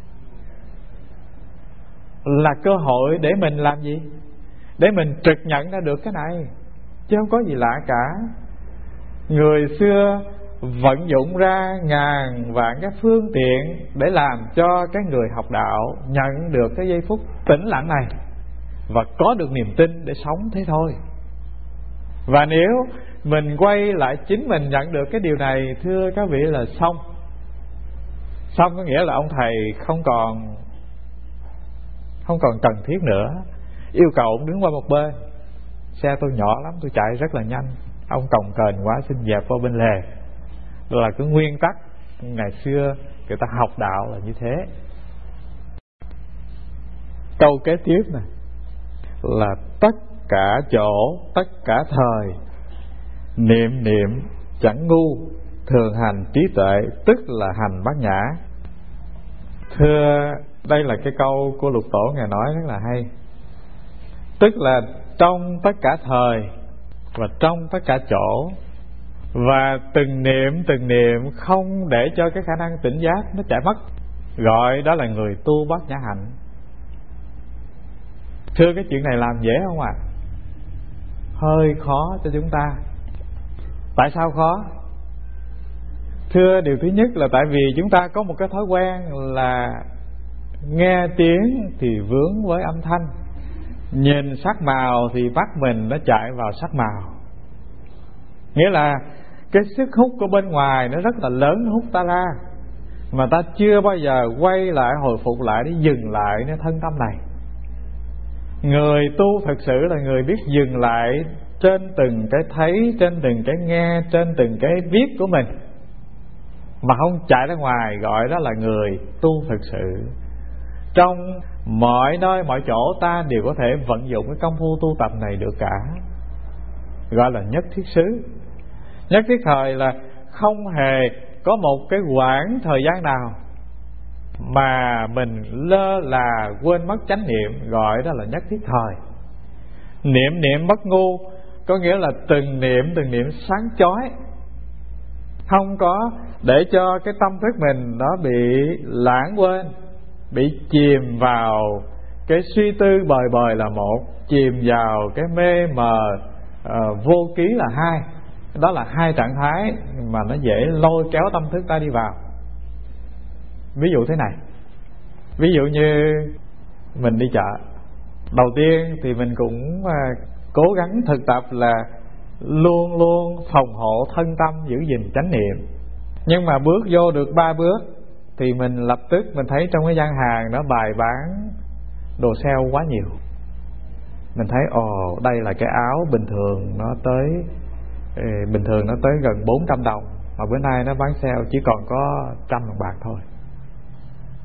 là cơ hội để mình làm gì? Để mình trực nhận ra được cái này, chứ không có gì lạ cả. Người xưa vận dụng ra ngàn vạn cái phương tiện để làm cho cái người học đạo nhận được cái giây phút tĩnh lặng này và có được niềm tin để sống thế thôi. Và nếu mình quay lại chính mình nhận được cái điều này, thưa các vị, là xong. Xong có nghĩa là ông thầy không còn Không còn cần thiết nữa. Yêu cầu ông đứng qua một bên. Xe tôi nhỏ lắm, tôi chạy rất là nhanh, ông cồng kềnh quá, xin dẹp qua bên lề. Đó là cái nguyên tắc ngày xưa người ta học đạo là như thế. Câu kế tiếp này là tất cả chỗ, tất cả thời, niệm niệm chẳng ngu, thường hành trí tuệ, tức là hành bát nhã. Thưa, đây là cái câu của Lục Tổ Ngài nói rất là hay. Tức là trong tất cả thời và trong tất cả chỗ, và từng niệm từng niệm không để cho cái khả năng tỉnh giác nó chạy mất, gọi đó là người tu bát nhã hạnh. Thưa, cái chuyện này làm dễ không ạ? À? Hơi khó cho chúng ta. Tại sao khó? Thưa, điều thứ nhất là tại vì chúng ta có một cái thói quen là nghe tiếng thì vướng với âm thanh, nhìn sắc màu thì mắt mình nó chạy vào sắc màu. Nghĩa là cái sức hút của bên ngoài nó rất là lớn, hút ta ra, mà ta chưa bao giờ quay lại, hồi phục lại để dừng lại cái thân tâm này. Người tu thật sự là người biết dừng lại trên từng cái thấy, trên từng cái nghe, trên từng cái viết của mình, mà không chạy ra ngoài, gọi đó là người tu thực sự. Trong mọi nơi mọi chỗ ta đều có thể vận dụng cái công phu tu tập này được cả, gọi là nhất thiết xứ. Nhất thiết thời là không hề có một cái quãng thời gian nào mà mình lơ là quên mất chánh niệm, gọi đó là nhất thiết thời. Niệm niệm bất ngu, có nghĩa là từng niệm từng niệm sáng chói, không có để cho cái tâm thức mình nó bị lãng quên, bị chìm vào cái suy tư bời bời là một, chìm vào cái mê mờ uh, vô ký là hai. Đó là hai trạng thái mà nó dễ lôi kéo tâm thức ta đi vào. Ví dụ thế này, ví dụ như mình đi chợ, đầu tiên thì mình cũng uh, cố gắng thực tập là luôn luôn phòng hộ thân tâm, giữ gìn chánh niệm. Nhưng mà bước vô được ba bước thì mình lập tức mình thấy trong cái gian hàng đó bày bán đồ sale quá nhiều. Mình thấy ồ, đây là cái áo bình thường nó tới bình thường nó tới gần bốn trăm đồng, mà bữa nay nó bán sale chỉ còn có trăm đồng bạc thôi.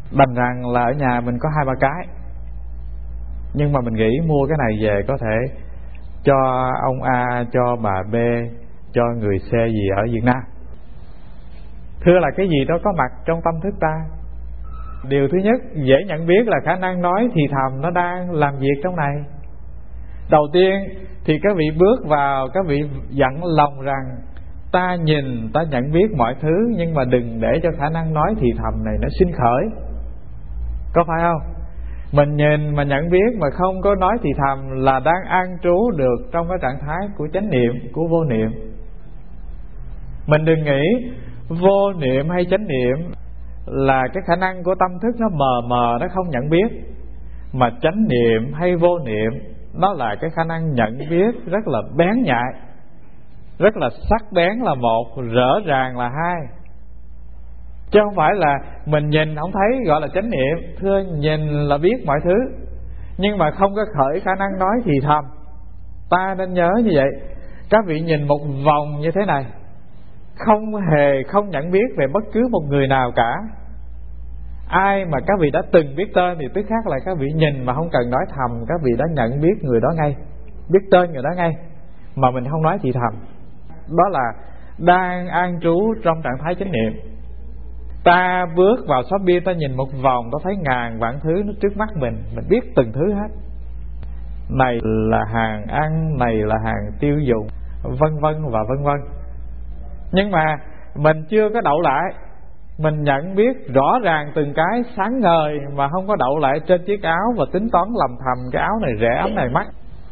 Đành rằng là ở nhà mình có hai ba cái, nhưng mà mình nghĩ mua cái này về có thể cho ông A, cho bà B, cho người C gì ở Việt Nam. Thưa là cái gì đó có mặt trong tâm thức ta. Điều thứ nhất dễ nhận biết là khả năng nói thì thầm nó đang làm việc trong này. Đầu tiên thì các vị bước vào, các vị dặn lòng rằng ta nhìn, ta nhận biết mọi thứ, nhưng mà đừng để cho khả năng nói thì thầm này nó sinh khởi. Có phải không? Mình nhìn mà nhận biết mà không có nói thì thầm là đang an trú được trong cái trạng thái của chánh niệm, của vô niệm. Mình đừng nghĩ vô niệm hay chánh niệm là cái khả năng của tâm thức nó mờ mờ, nó không nhận biết. Mà chánh niệm hay vô niệm nó là cái khả năng nhận biết rất là bén nhạy, rất là sắc bén là một, rõ ràng là hai. Chứ không phải là mình nhìn không thấy gọi là chánh niệm. Thưa, nhìn là biết mọi thứ, nhưng mà không có khởi khả năng nói thì thầm. Ta nên nhớ như vậy. Các vị nhìn một vòng như thế này, không hề không nhận biết về bất cứ một người nào cả. Ai mà các vị đã từng biết tên thì tức khác là các vị nhìn mà không cần nói thầm, các vị đã nhận biết người đó ngay, biết tên người đó ngay, mà mình không nói thì thầm. Đó là đang an trú trong trạng thái chánh niệm. Ta bước vào shopping, ta nhìn một vòng, ta thấy ngàn vạn thứ nó trước mắt mình, mình biết từng thứ hết. Này là hàng ăn, này là hàng tiêu dùng, vân vân và vân vân. Nhưng mà mình chưa có đậu lại. Mình nhận biết rõ ràng từng cái sáng ngời mà không có đậu lại trên chiếc áo và tính toán lầm thầm cái áo này rẻ, áo này mắc.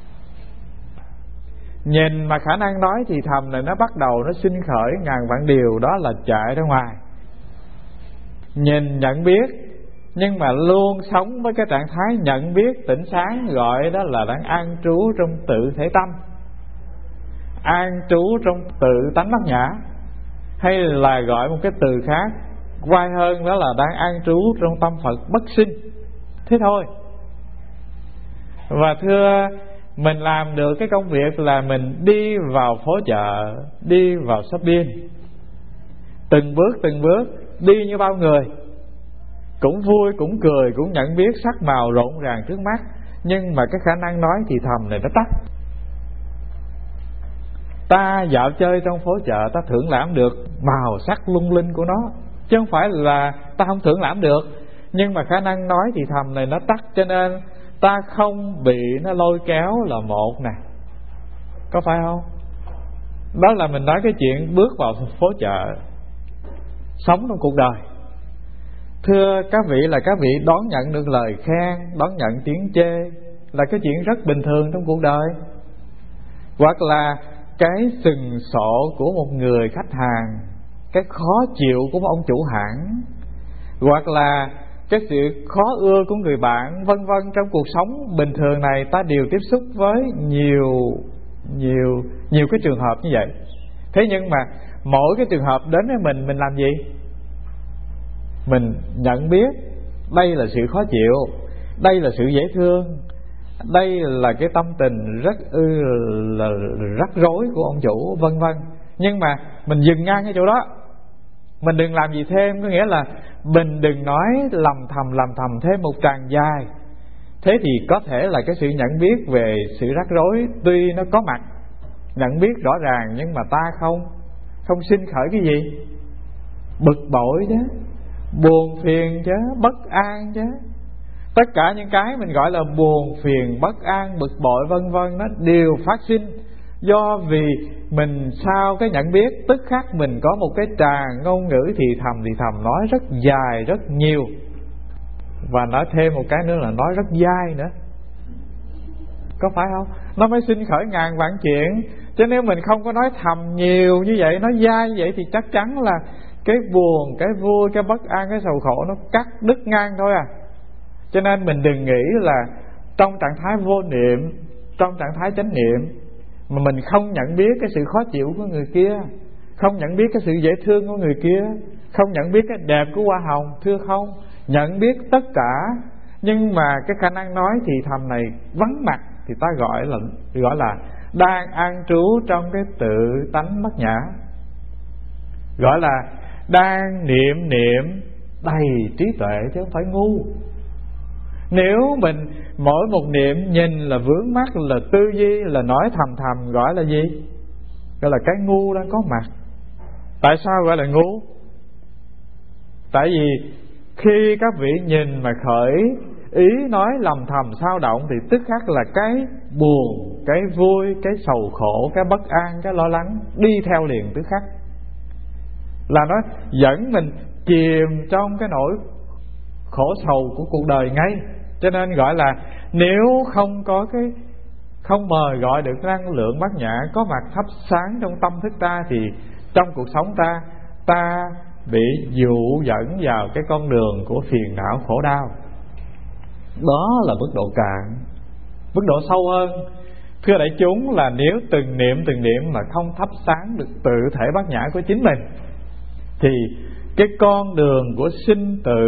Nhìn mà khả năng nói thì thầm này nó bắt đầu nó sinh khởi ngàn vạn điều, đó là chạy ra ngoài. Nhìn nhận biết, nhưng mà luôn sống với cái trạng thái nhận biết tỉnh sáng, gọi đó là đang an trú trong tự thể tâm, an trú trong tự tánh bát nhã. Hay là gọi một cái từ khác quay hơn, đó là đang an trú trong tâm Phật bất sinh. Thế thôi. Và thưa, mình làm được cái công việc là mình đi vào phố chợ, đi vào shopping, từng bước từng bước đi như bao người, cũng vui, cũng cười, cũng nhận biết sắc màu rộn ràng trước mắt, nhưng mà cái khả năng nói thì thầm này nó tắt. Ta dạo chơi trong phố chợ, ta thưởng lãm được màu sắc lung linh của nó, chứ không phải là ta không thưởng lãm được, nhưng mà khả năng nói thì thầm này nó tắt, cho nên ta không bị nó lôi kéo là một nè. Có phải không? Đó là mình nói cái chuyện bước vào phố chợ, sống trong cuộc đời. Thưa các vị, là các vị đón nhận được lời khen, đón nhận tiếng chê là cái chuyện rất bình thường trong cuộc đời. Hoặc là cái sừng sộ của một người khách hàng, cái khó chịu của một ông chủ hãng, hoặc là cái sự khó ưa của người bạn, vân vân. Trong cuộc sống bình thường này ta đều tiếp xúc với nhiều nhiều nhiều cái trường hợp như vậy. Thế nhưng mà mỗi cái trường hợp đến với mình, mình làm gì? Mình nhận biết đây là sự khó chịu, đây là sự dễ thương, đây là cái tâm tình rất ư là rắc rối của ông chủ, vân vân. Nhưng mà mình dừng ngang cái chỗ đó, mình đừng làm gì thêm. Có nghĩa là mình đừng nói lầm thầm lầm thầm thêm một tràng dài. Thế thì có thể là cái sự nhận biết về sự rắc rối tuy nó có mặt, nhận biết rõ ràng, nhưng mà ta không không sinh khởi cái gì? Bực bội chứ, buồn phiền chứ, bất an chứ. Tất cả những cái mình gọi là buồn phiền, bất an, bực bội vân vân, nó đều phát sinh do vì mình sau cái nhận biết tức khắc mình có một cái tràng ngôn ngữ thì thầm thì thầm, nói rất dài rất nhiều. Và nói thêm một cái nữa là nói rất dai nữa. Có phải không? Nó mới sinh khởi ngàn vạn chuyện. Chứ nếu mình không có nói thầm nhiều như vậy, nói dai như vậy, thì chắc chắn là cái buồn, cái vui, cái bất an, cái sầu khổ nó cắt đứt ngang thôi à. Cho nên mình đừng nghĩ là trong trạng thái vô niệm, trong trạng thái chánh niệm mà mình không nhận biết cái sự khó chịu của người kia, không nhận biết cái sự dễ thương của người kia, không nhận biết cái đẹp của hoa hồng. Thưa không, nhận biết tất cả, nhưng mà cái khả năng nói thì thầm này vắng mặt, thì ta gọi là gọi là đang an trú trong cái tự tánh bát nhã, gọi là đang niệm niệm đầy trí tuệ chứ không phải ngu. Nếu mình mỗi một niệm nhìn là vướng mắc, là tư duy, là nói thầm thầm, gọi là gì? Gọi là cái ngu đang có mặt. Tại sao gọi là ngu? Tại vì khi các vị nhìn mà khởi ý nói lầm thầm sao động thì tức khắc là cái buồn, cái vui, cái sầu khổ, cái bất an, cái lo lắng đi theo liền tức khắc. Là nó dẫn mình chìm trong cái nỗi khổ sầu của cuộc đời ngay. Cho nên gọi là nếu không có cái không mời gọi được năng lượng bát nhã có mặt thắp sáng trong tâm thức ta thì trong cuộc sống ta ta bị dụ dẫn vào cái con đường của phiền não khổ đau. Đó là mức độ cạn. Mức độ sâu hơn, thưa đại chúng, là nếu từng niệm từng niệm mà không thắp sáng được tự thể bát nhã của chính mình thì cái con đường của sinh tử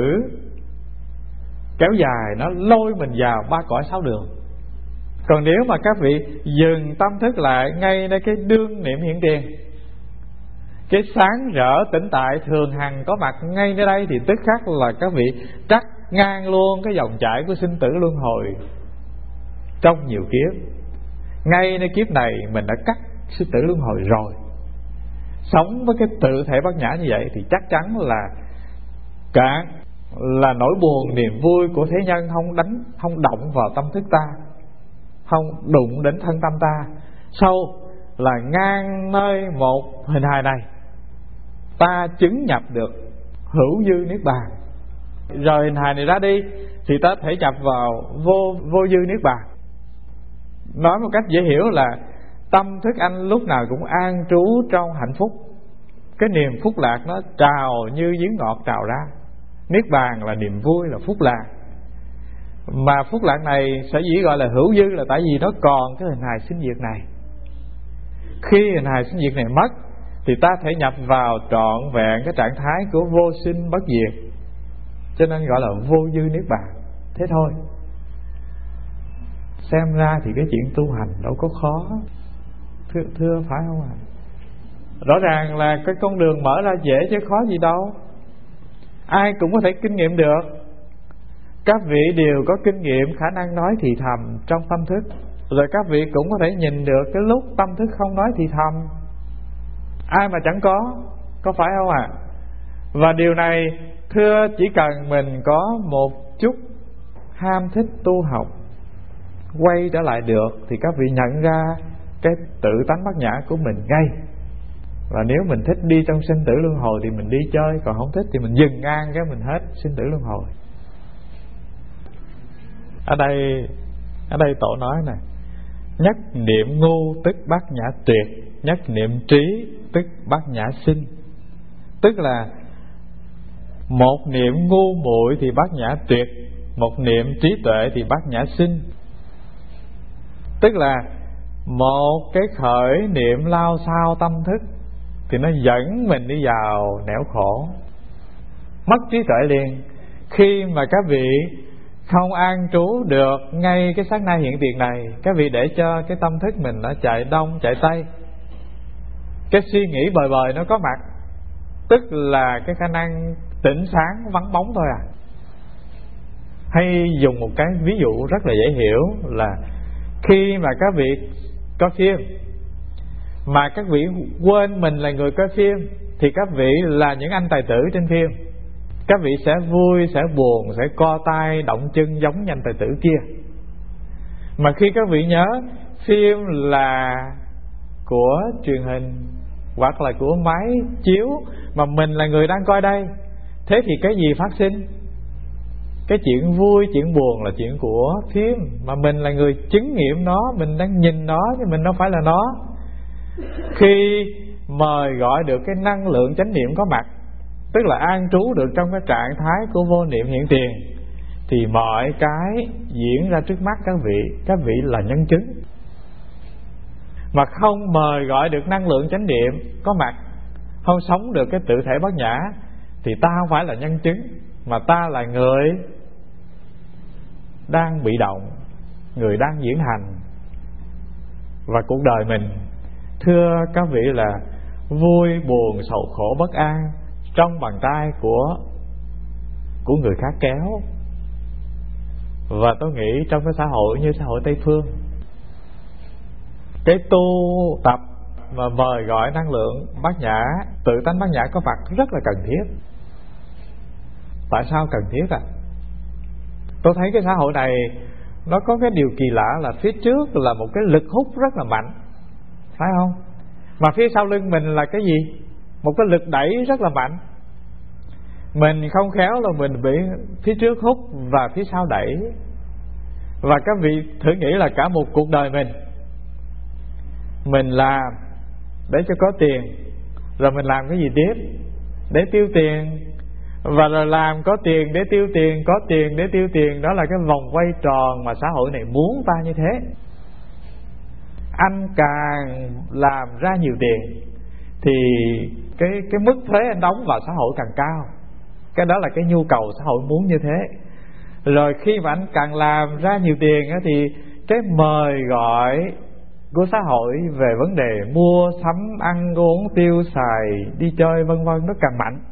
kéo dài, nó lôi mình vào ba cõi sáu đường. Còn nếu mà các vị dừng tâm thức lại ngay nơi cái đương niệm hiện tiền, cái sáng rỡ tĩnh tại thường hằng có mặt ngay nơi đây, thì tức khắc là các vị cắt ngang luôn cái dòng chảy của sinh tử luân hồi trong nhiều kiếp. Ngay nơi kiếp này mình đã cắt sinh tử luân hồi rồi. Sống với cái tự thể bát nhã như vậy thì chắc chắn là cả là nỗi buồn niềm vui của thế nhân không đánh không động vào tâm thức ta, không đụng đến thân tâm ta. Sâu là ngang nơi một hình hài này, ta chứng nhập được hữu dư niết bàn. Rồi hình hài này ra đi thì ta thể nhập vào vô vô dư niết bàn. Nói một cách dễ hiểu là tâm thức anh lúc nào cũng an trú trong hạnh phúc. Cái niềm phúc lạc nó trào như giếng ngọt trào ra. Niết bàn là niềm vui, là phúc lạc. Mà phúc lạc này sở dĩ gọi là hữu dư là tại vì nó còn cái hình hài sinh diệt này. Khi hình hài sinh diệt này mất thì ta thể nhập vào trọn vẹn cái trạng thái của vô sinh bất diệt. Cho nên gọi là vô dư niết bàn. Thế thôi. Xem ra thì cái chuyện tu hành đâu có khó. Thưa, thưa phải không ạ? À? Rõ ràng là cái con đường mở ra dễ chứ khó gì đâu. Ai cũng có thể kinh nghiệm được. Các vị đều có kinh nghiệm khả năng nói thì thầm trong tâm thức. Rồi các vị cũng có thể nhìn được cái lúc tâm thức không nói thì thầm. Ai mà chẳng có. Có phải không ạ? À? Và điều này thưa chỉ cần mình có một chút ham thích tu học, quay trở lại được thì các vị nhận ra cái tự tánh bát nhã của mình ngay. Và nếu mình thích đi trong sinh tử luân hồi thì mình đi chơi, còn không thích thì mình dừng ngang cái mình hết sinh tử luân hồi. Ở đây ở đây tổ nói nè, nhất niệm ngu tức bát nhã tuyệt, nhất niệm trí tức bát nhã sinh. Tức là một niệm ngu muội thì bát nhã tuyệt, một niệm trí tuệ thì bát nhã sinh. Tức là một cái khởi niệm lao sao tâm thức thì nó dẫn mình đi vào nẻo khổ, mất trí tuệ liền. Khi mà các vị không an trú được ngay cái sát na hiện tiền này, các vị để cho cái tâm thức mình nó chạy đông chạy tây, cái suy nghĩ bời bời nó có mặt, tức là cái khả năng tỉnh sáng vắng bóng thôi à. Hay dùng một cái ví dụ rất là dễ hiểu là khi mà các vị coi phim mà các vị quên mình là người coi phim thì các vị là những anh tài tử trên phim. Các vị sẽ vui, sẽ buồn, sẽ co tay, động chân giống như anh tài tử kia. Mà khi các vị nhớ phim là của truyền hình hoặc là của máy chiếu mà mình là người đang coi đây, thế thì cái gì phát sinh? Cái chuyện vui, chuyện buồn là chuyện của phim, mà mình là người chứng nghiệm nó, mình đang nhìn nó chứ mình đâu phải là nó. Khi mời gọi được cái năng lượng chánh niệm có mặt, tức là an trú được trong cái trạng thái của vô niệm hiện tiền, thì mọi cái diễn ra trước mắt các vị, các vị là nhân chứng. Mà không mời gọi được năng lượng chánh niệm có mặt, không sống được cái tự thể bát nhã, thì ta không phải là nhân chứng, mà ta là người đang bị động, người đang diễn hành. Và cuộc đời mình, thưa các vị, là vui, buồn, sầu khổ, bất an trong bàn tay của của người khác kéo. Và tôi nghĩ trong cái xã hội như xã hội Tây Phương, cái tu tập mà mời gọi năng lượng bát nhã, tự tánh bát nhã có mặt rất là cần thiết. Tại sao cần thiết à? Tôi thấy cái xã hội này nó có cái điều kỳ lạ là phía trước là một cái lực hút rất là mạnh, phải không? Mà phía sau lưng mình là cái gì? Một cái lực đẩy rất là mạnh. Mình không khéo là mình bị phía trước hút và phía sau đẩy. Và các vị thử nghĩ là cả một cuộc đời mình, mình làm để cho có tiền, rồi mình làm cái gì tiếp? Để tiêu tiền. Và rồi làm có tiền để tiêu tiền, có tiền để tiêu tiền. Đó là cái vòng quay tròn mà xã hội này muốn ta như thế. Anh càng làm ra nhiều tiền thì cái, cái mức thuế anh đóng vào xã hội càng cao. Cái đó là cái nhu cầu xã hội muốn như thế. Rồi khi mà anh càng làm ra nhiều tiền thì cái mời gọi của xã hội về vấn đề mua sắm, ăn uống, tiêu xài, đi chơi vân vân nó càng mạnh.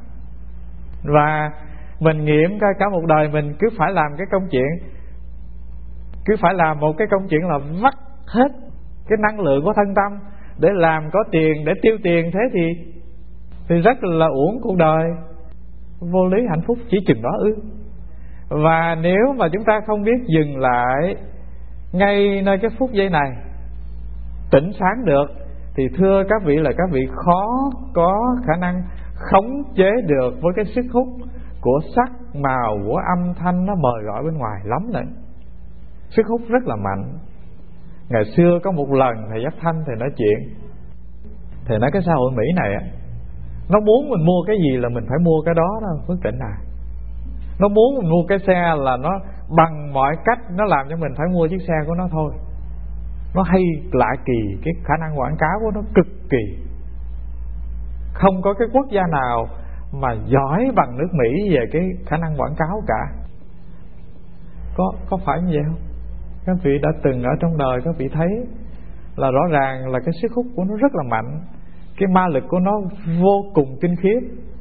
Và mình nghiệm cả, cả một đời mình cứ phải làm cái công chuyện, cứ phải làm một cái công chuyện là vắt hết cái năng lượng của thân tâm để làm có tiền, để tiêu tiền. Thế thì thì rất là uổng cuộc đời, vô lý hạnh phúc chỉ chừng đó ư. Và nếu mà chúng ta không biết dừng lại ngay nơi cái phút giây này, tỉnh sáng được, thì thưa các vị là các vị khó có khả năng khống chế được với cái sức hút của sắc, màu, của âm thanh nó mời gọi bên ngoài lắm đấy. Sức hút rất là mạnh. Ngày xưa có một lần thầy Giác Thanh thầy nói chuyện, thầy nói cái xã hội Mỹ này nó muốn mình mua cái gì là mình phải mua cái đó đó Phước Tịnh à. Nó muốn mình mua cái xe là nó bằng mọi cách nó làm cho mình phải mua chiếc xe của nó thôi. Nó hay lạ kỳ, cái khả năng quảng cáo của nó cực kỳ. Không có cái quốc gia nào mà giỏi bằng nước Mỹ về cái khả năng quảng cáo cả. Có, có phải như vậy không? Các vị đã từng ở trong đời các vị thấy là rõ ràng là cái sức hút của nó rất là mạnh, cái ma lực của nó vô cùng kinh khiếp.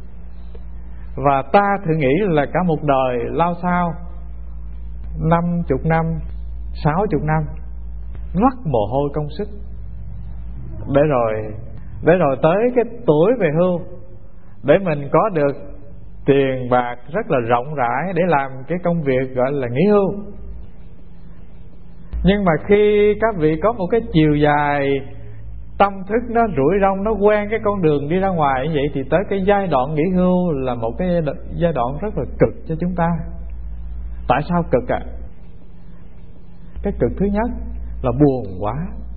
Và ta thử nghĩ là cả một đời lao sao, năm chục năm, sáu chục năm, rất mồ hôi công sức, để rồi để rồi tới cái tuổi về hưu, để mình có được tiền bạc rất là rộng rãi để làm cái công việc gọi là nghỉ hưu. Nhưng mà khi các vị có một cái chiều dài tâm thức nó rủi rong, nó quen cái con đường đi ra ngoài như vậy, thì tới cái giai đoạn nghỉ hưu là một cái giai đoạn rất là cực cho chúng ta. Tại sao cực ạ? À? Cái cực thứ nhất là buồn quá.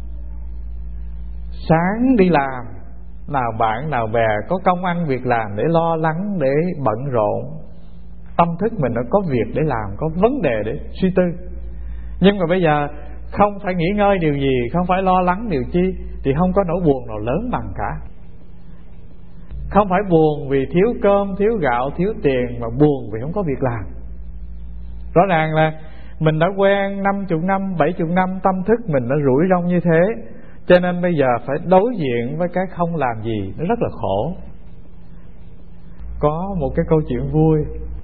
Sáng đi làm, nào bạn nào bè có công ăn việc làm để lo lắng, để bận rộn, tâm thức mình nó có việc để làm, có vấn đề để suy tư. Nhưng mà bây giờ không phải nghỉ ngơi điều gì, không phải lo lắng điều chi, thì không có nỗi buồn nào lớn bằng cả. Không phải buồn vì thiếu cơm, thiếu gạo, thiếu tiền, mà buồn vì không có việc làm. Rõ ràng là mình đã quen năm chục năm, bảy chục năm, tâm thức mình đã rủi rong như thế, cho nên bây giờ phải đối diện với cái không làm gì, nó rất là khổ. Có một cái câu chuyện vui.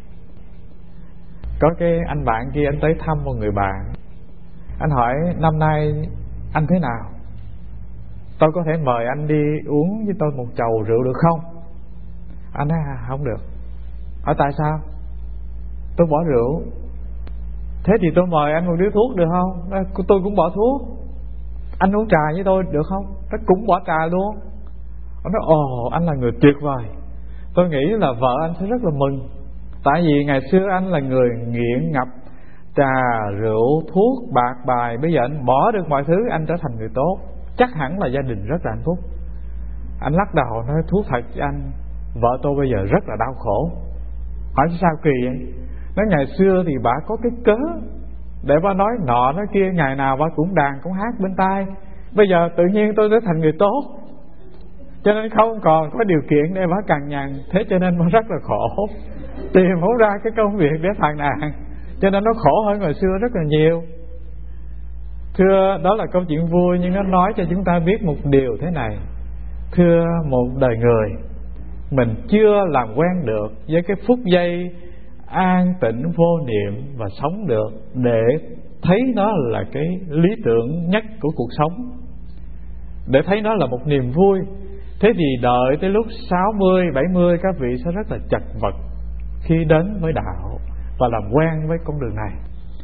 Có cái anh bạn kia, anh tới thăm một người bạn. Anh hỏi năm nay anh thế nào, tôi có thể mời anh đi uống với tôi một chầu rượu được không? Anh nói à, không được. Hỏi tại sao? Tôi bỏ rượu. Thế thì tôi mời anh một điếu thuốc được không? Nói, tôi cũng bỏ thuốc. Anh uống trà với tôi được không? Tôi cũng bỏ trà luôn. Anh nói ồ, anh là người tuyệt vời. Tôi nghĩ là vợ anh sẽ rất là mừng. Tại vì ngày xưa anh là người nghiện ngập trà, rượu, thuốc, bạc bài. Bây giờ anh bỏ được mọi thứ, anh trở thành người tốt, chắc hẳn là gia đình rất là hạnh phúc. Anh lắc đầu nói thú thật với anh, vợ tôi bây giờ rất là đau khổ. Hỏi sao kỳ vậy? Nói ngày xưa thì bà có cái cớ để bà nói nọ nói kia, ngày nào bà cũng đàn cũng hát bên tai. Bây giờ tự nhiên tôi trở thành người tốt, cho nên không còn có điều kiện để bà cằn nhằn. Thế cho nên bà rất là khổ, tìm không ra cái công việc để phàn nàn, cho nên nó khổ hơn ngày xưa rất là nhiều. Thưa, đó là câu chuyện vui, nhưng nó nói cho chúng ta biết một điều thế này. Thưa, một đời người mình chưa làm quen được với cái phút giây an tĩnh vô niệm và sống được, để thấy nó là cái lý tưởng nhất của cuộc sống, để thấy nó là một niềm vui. Thế thì đợi tới lúc sáu mươi, bảy mươi các vị sẽ rất là chật vật khi đến với đạo và làm quen với con đường này.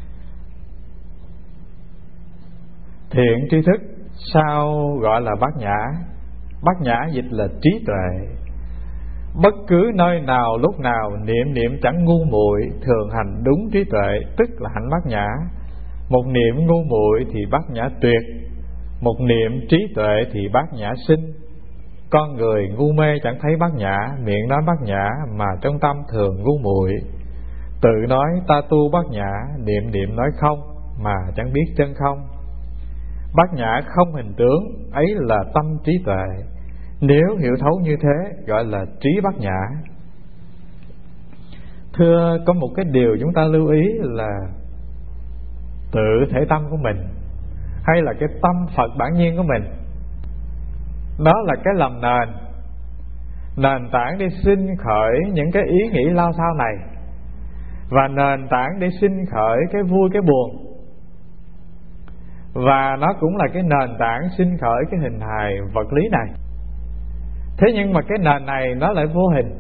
Thiện tri thức sao gọi là bát nhã? Bát nhã dịch là trí tuệ. Bất cứ nơi nào lúc nào niệm niệm chẳng ngu muội, thường hành đúng trí tuệ, tức là hạnh bát nhã. Một niệm ngu muội thì bát nhã tuyệt, một niệm trí tuệ thì bát nhã sinh. Con người ngu mê chẳng thấy bát nhã, miệng nói bát nhã mà trong tâm thường ngu muội. Tự nói ta tu bát nhã, niệm niệm nói không mà chẳng biết chân không. Bát nhã không hình tướng, ấy là tâm trí tuệ. Nếu hiểu thấu như thế gọi là trí bát nhã. Thưa, có một cái điều chúng ta lưu ý là tự thể tâm của mình, hay là cái tâm Phật bản nhiên của mình, đó là cái làm nền, nền tảng để sinh khởi những cái ý nghĩ lao sao này, và nền tảng để sinh khởi cái vui cái buồn. Và nó cũng là cái nền tảng sinh khởi cái hình hài vật lý này. Thế nhưng mà cái nền này nó lại vô hình,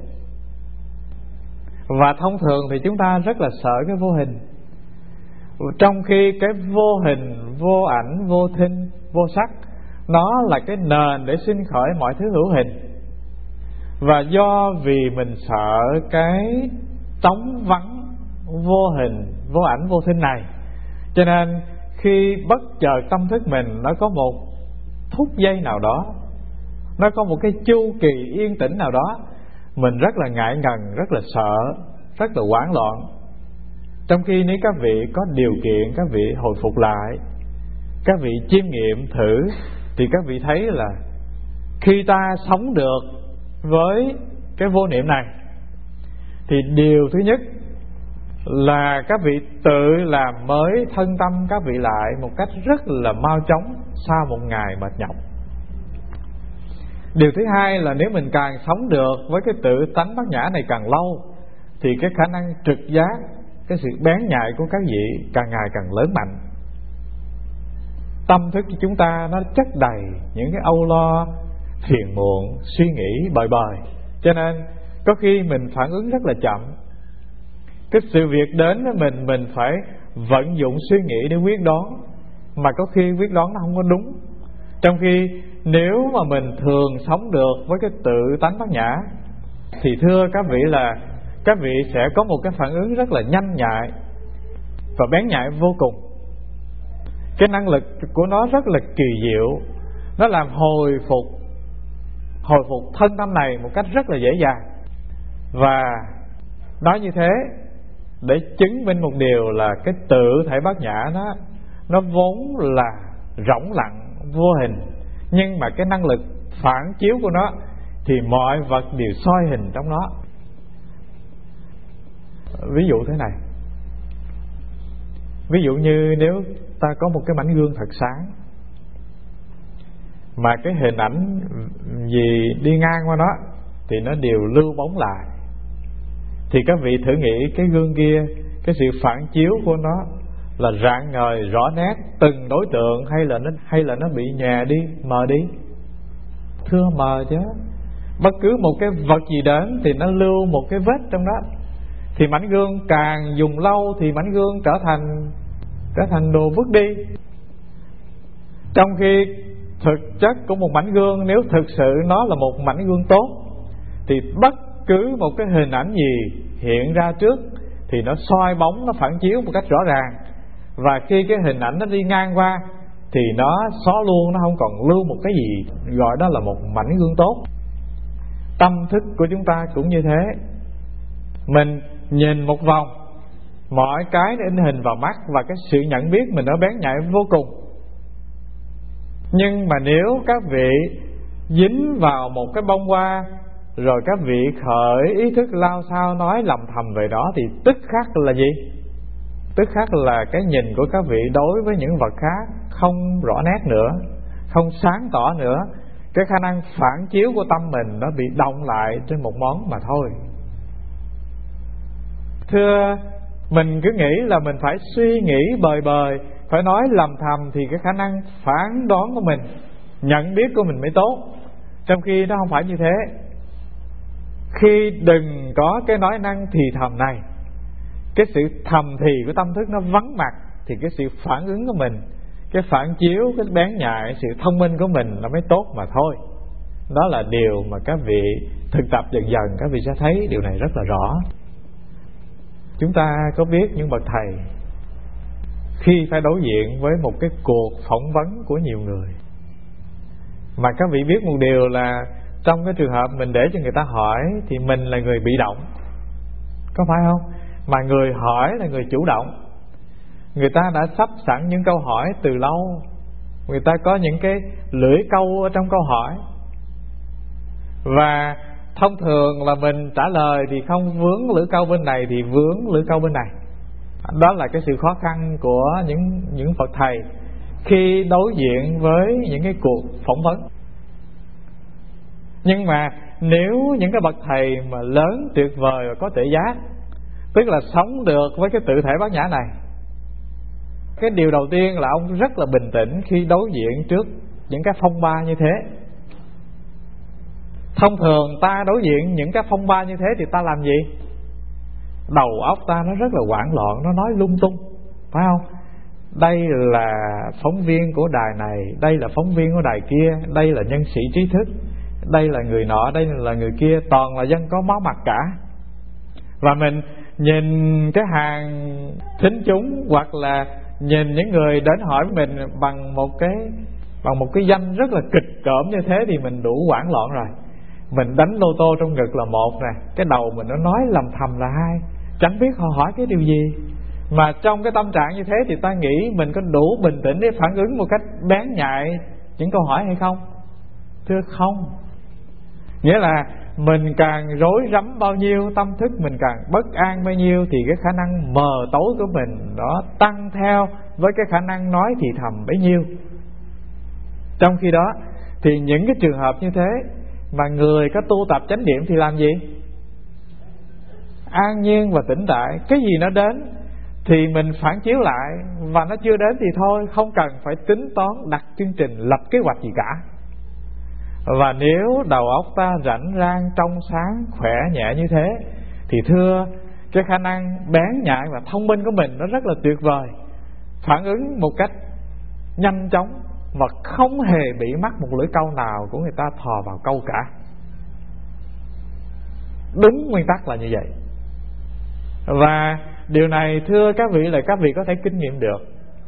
và thông thường thì chúng ta rất là sợ cái vô hình, trong khi cái vô hình, vô ảnh, vô thinh, vô sắc, nó là cái nền để sinh khởi mọi thứ hữu hình. Và do vì mình sợ cái trống vắng, vô hình, vô ảnh, vô thinh này, cho nên khi bất chợt tâm thức mình nó có một phút giây nào đó, nó có một cái chu kỳ yên tĩnh nào đó, mình rất là ngại ngần, rất là sợ, rất là hoảng loạn. Trong khi nếu các vị có điều kiện, các vị hồi phục lại, các vị chiêm nghiệm thử, thì các vị thấy là khi ta sống được với cái vô niệm này, thì điều thứ nhất là các vị tự làm mới thân tâm các vị lại một cách rất là mau chóng sau một ngày mệt nhọc. Điều thứ hai là nếu mình càng sống được với cái tự tánh bát nhã này càng lâu, thì cái khả năng trực giác, cái sự bén nhạy của các vị càng ngày càng lớn mạnh. Tâm thức của chúng ta nó chất đầy những cái âu lo, phiền muộn, suy nghĩ bời bời, cho nên có khi mình phản ứng rất là chậm. Cái sự việc đến với mình, mình phải vận dụng suy nghĩ để quyết đoán, mà có khi quyết đoán nó không có đúng. Trong khi nếu mà mình thường sống được với cái tự tánh bát nhã, thì thưa các vị là các vị sẽ có một cái phản ứng rất là nhanh nhạy và bén nhạy vô cùng. Cái năng lực của nó rất là kỳ diệu, nó làm hồi phục hồi phục thân tâm này một cách rất là dễ dàng. Và nói như thế để chứng minh một điều là cái tự thể bát nhã nó nó vốn là rỗng lặng, vô hình, nhưng mà cái năng lực phản chiếu của nó thì mọi vật đều soi hình trong nó. Ví dụ thế này, ví dụ như nếu ta có một cái mảnh gương thật sáng, mà cái hình ảnh gì đi ngang qua nó thì nó đều lưu bóng lại, thì các vị thử nghĩ cái gương kia, cái sự phản chiếu của nó là rạng ngời rõ nét từng đối tượng, hay là nó hay là nó bị nhòe đi, mờ đi? Thưa mờ chứ. Bất cứ một cái vật gì đến thì nó lưu một cái vết trong đó. Thì mảnh gương càng dùng lâu thì mảnh gương trở thành trở thành đồ vứt đi. Trong khi thực chất của một mảnh gương, nếu thực sự nó là một mảnh gương tốt, thì bất cứ một cái hình ảnh gì hiện ra trước thì nó soi bóng, nó phản chiếu một cách rõ ràng. Và khi cái hình ảnh nó đi ngang qua thì nó xóa luôn, nó không còn lưu một cái gì, gọi đó là một mảnh gương tốt. Tâm thức của chúng ta cũng như thế. Mình nhìn một vòng, mọi cái nó in hình vào mắt, và cái sự nhận biết mình nó bén nhạy vô cùng. Nhưng mà nếu các vị dính vào một cái bông hoa, rồi các vị khởi ý thức lao sao nói lầm thầm về đó, thì tức khắc là gì? Tức khắc là cái nhìn của các vị đối với những vật khác không rõ nét nữa, không sáng tỏ nữa. Cái khả năng phản chiếu của tâm mình nó bị động lại trên một món mà thôi. Thưa, mình cứ nghĩ là mình phải suy nghĩ bời bời, phải nói lầm thầm thì cái khả năng phán đoán của mình, nhận biết của mình mới tốt. Trong khi nó không phải như thế. Khi đừng có cái nói năng thì thầm này, cái sự thầm thì của tâm thức nó vắng mặt, thì cái sự phản ứng của mình, cái phản chiếu, cái bén nhạy, sự thông minh của mình nó mới tốt mà thôi. Đó là điều mà các vị thực tập dần dần các vị sẽ thấy điều này rất là rõ. Chúng ta có biết những bậc thầy khi phải đối diện với một cái cuộc phỏng vấn của nhiều người, mà các vị biết một điều là trong cái trường hợp mình để cho người ta hỏi thì mình là người bị động, có phải không? Mà người hỏi là người chủ động. Người ta đã sắp sẵn những câu hỏi từ lâu, người ta có những cái lưỡi câu ở trong câu hỏi, và thông thường là mình trả lời thì không vướng lưỡi câu bên này thì vướng lưỡi câu bên này. Đó là cái sự khó khăn của những những bậc thầy khi đối diện với những cái cuộc phỏng vấn. Nhưng mà nếu những cái bậc thầy mà lớn, tuyệt vời và có tuệ giác, tức là sống được với cái tự thể bát nhã này, cái điều đầu tiên là ông rất là bình tĩnh khi đối diện trước những cái phong ba như thế. Thông thường ta đối diện những cái phong ba như thế thì ta làm gì? Đầu óc ta nó rất là hoảng loạn, nó nói lung tung, phải không? Đây là phóng viên của đài này, đây là phóng viên của đài kia, đây là nhân sĩ trí thức, đây là người nọ, đây là người kia, toàn là dân có máu mặt cả. Và mình nhìn cái hàng thính chúng, hoặc là nhìn những người đến hỏi mình bằng một cái bằng một cái danh rất là kịch cỡm như thế thì mình đủ hoảng loạn rồi. Mình đánh lô tô trong ngực là một nè, cái đầu mình nó nói lầm thầm là hai, chẳng biết họ hỏi cái điều gì. Mà trong cái tâm trạng như thế thì ta nghĩ mình có đủ bình tĩnh để phản ứng một cách bén nhạy những câu hỏi hay không? Thưa không. Nghĩa là mình càng rối rắm bao nhiêu, tâm thức mình càng bất an bao nhiêu, thì cái khả năng mờ tối của mình nó tăng theo với cái khả năng nói thì thầm bấy nhiêu. Trong khi đó thì những cái trường hợp như thế mà người có tu tập chánh niệm thì làm gì? An nhiên và tĩnh tại. Cái gì nó đến thì mình phản chiếu lại, và nó chưa đến thì thôi, không cần phải tính toán đặt chương trình, lập kế hoạch gì cả. Và nếu đầu óc ta rảnh rang, trong sáng, khỏe nhẹ như thế thì thưa, cái khả năng bén nhạy và thông minh của mình nó rất là tuyệt vời, phản ứng một cách nhanh chóng và không hề bị mắc một lưỡi câu nào của người ta thò vào câu cả. Đúng nguyên tắc là như vậy. Và điều này thưa các vị là các vị có thể kinh nghiệm được.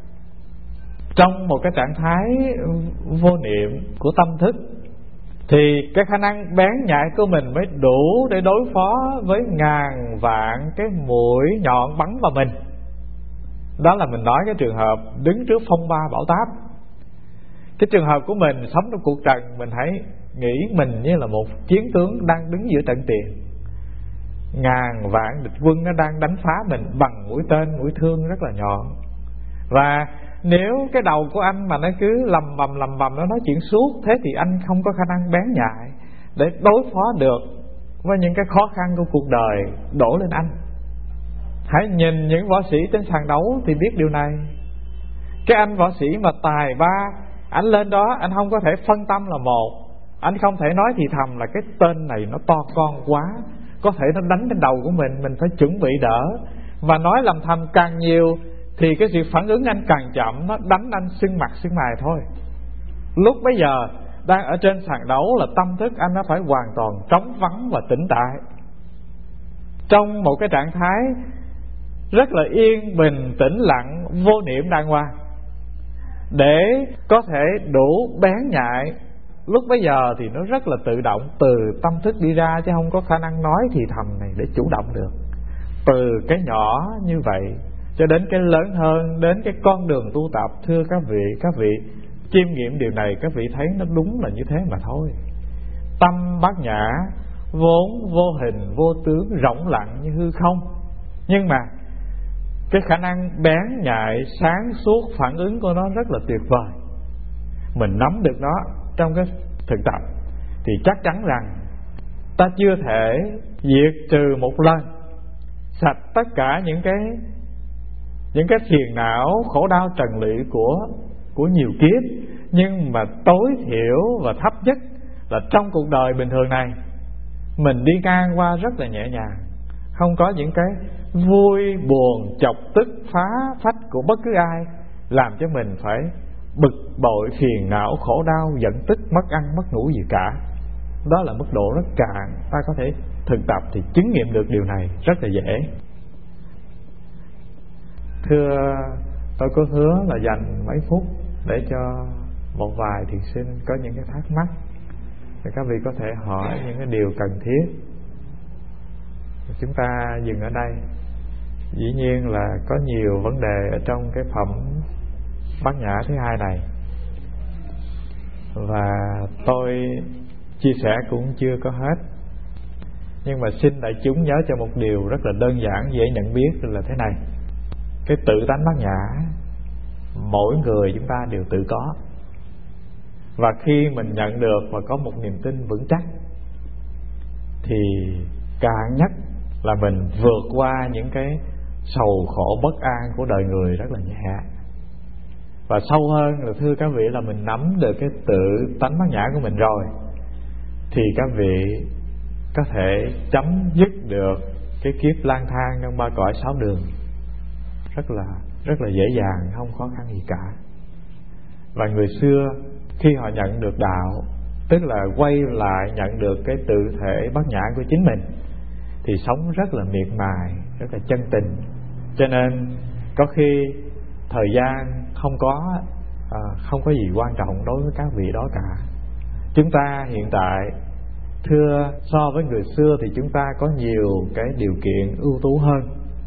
Trong một cái trạng thái vô niệm của tâm thức thì cái khả năng bén nhạy của mình mới đủ để đối phó với ngàn vạn cái mũi nhọn bắn vào mình. Đó là mình nói cái trường hợp đứng trước phong ba bão táp. Cái trường hợp của mình sống trong cuộc trần, mình hãy nghĩ mình như là một chiến tướng đang đứng giữa trận tiền. Ngàn vạn địch quân nó đang đánh phá mình bằng mũi tên, mũi thương rất là nhọn. Và nếu cái đầu của anh mà nó cứ lầm bầm lầm bầm nó nói chuyện suốt, thế thì anh không có khả năng bén nhạy để đối phó được với những cái khó khăn của cuộc đời đổ lên anh. Hãy nhìn những võ sĩ trên sàn đấu thì biết điều này. Cái anh võ sĩ mà tài ba, anh lên đó anh không có thể phân tâm là một, anh không thể nói thì thầm là cái tên này nó to con quá, có thể nó đánh trên đầu của mình, mình phải chuẩn bị đỡ. Mà nói lầm thầm càng nhiều thì cái sự phản ứng anh càng chậm, nó đánh anh sưng mặt sưng mày thôi. Lúc bấy giờ đang ở trên sàn đấu là tâm thức anh nó phải hoàn toàn trống vắng và tĩnh tại, trong một cái trạng thái rất là yên bình, tĩnh lặng, vô niệm đàng hoàng, để có thể đủ bén nhạy. Lúc bấy giờ thì nó rất là tự động từ tâm thức đi ra, chứ không có khả năng nói thì thầm này để chủ động được. Từ cái nhỏ như vậy cho đến cái lớn hơn, đến cái con đường tu tập, thưa các vị, các vị chiêm nghiệm điều này, các vị thấy nó đúng là như thế mà thôi. Tâm bát nhã vốn vô hình vô tướng, rỗng lặng như hư không, nhưng mà cái khả năng bén nhạy, sáng suốt, phản ứng của nó rất là tuyệt vời. Mình nắm được nó trong cái thực tập thì chắc chắn rằng ta chưa thể diệt trừ một lần sạch tất cả những cái những cái phiền não khổ đau trần lụy của của nhiều kiếp, nhưng mà tối thiểu và thấp nhất là trong cuộc đời bình thường này mình đi ngang qua rất là nhẹ nhàng, không có những cái vui buồn chọc tức phá phách của bất cứ ai làm cho mình phải bực bội phiền não khổ đau giận tức mất ăn mất ngủ gì cả. Đó là mức độ rất cạn. Ta có thể thực tập thì chứng nghiệm được điều này rất là dễ. Thưa, tôi có hứa là dành mấy phút để cho một vài thiền sinh có những cái thắc mắc, thì các vị có thể hỏi những cái điều cần thiết. Chúng ta dừng ở đây. Dĩ nhiên là có nhiều vấn đề ở trong cái phẩm Bát Nhã thứ hai này, và tôi chia sẻ cũng chưa có hết. Nhưng mà xin đại chúng nhớ cho một điều rất là đơn giản, dễ nhận biết là thế này. Cái tự tánh Bát Nhã mỗi người chúng ta đều tự có, và khi mình nhận được và có một niềm tin vững chắc thì càng nhất là mình vượt qua những cái sầu khổ bất an của đời người rất là nhẹ. Và sâu hơn là thưa các vị là mình nắm được cái tự tánh Bát Nhã của mình rồi thì các vị có thể chấm dứt được cái kiếp lang thang trong ba cõi sáu đường rất là rất là dễ dàng, không khó khăn gì cả. Và người xưa khi họ nhận được đạo, tức là quay lại nhận được cái tự thể Bát Nhã của chính mình, thì sống rất là miệt mài, rất là chân tình. Cho nên có khi thời gian không có à, không có gì quan trọng đối với các vị đó cả. Chúng ta hiện tại, thưa, so với người xưa thì chúng ta có nhiều cái điều kiện ưu tú hơn.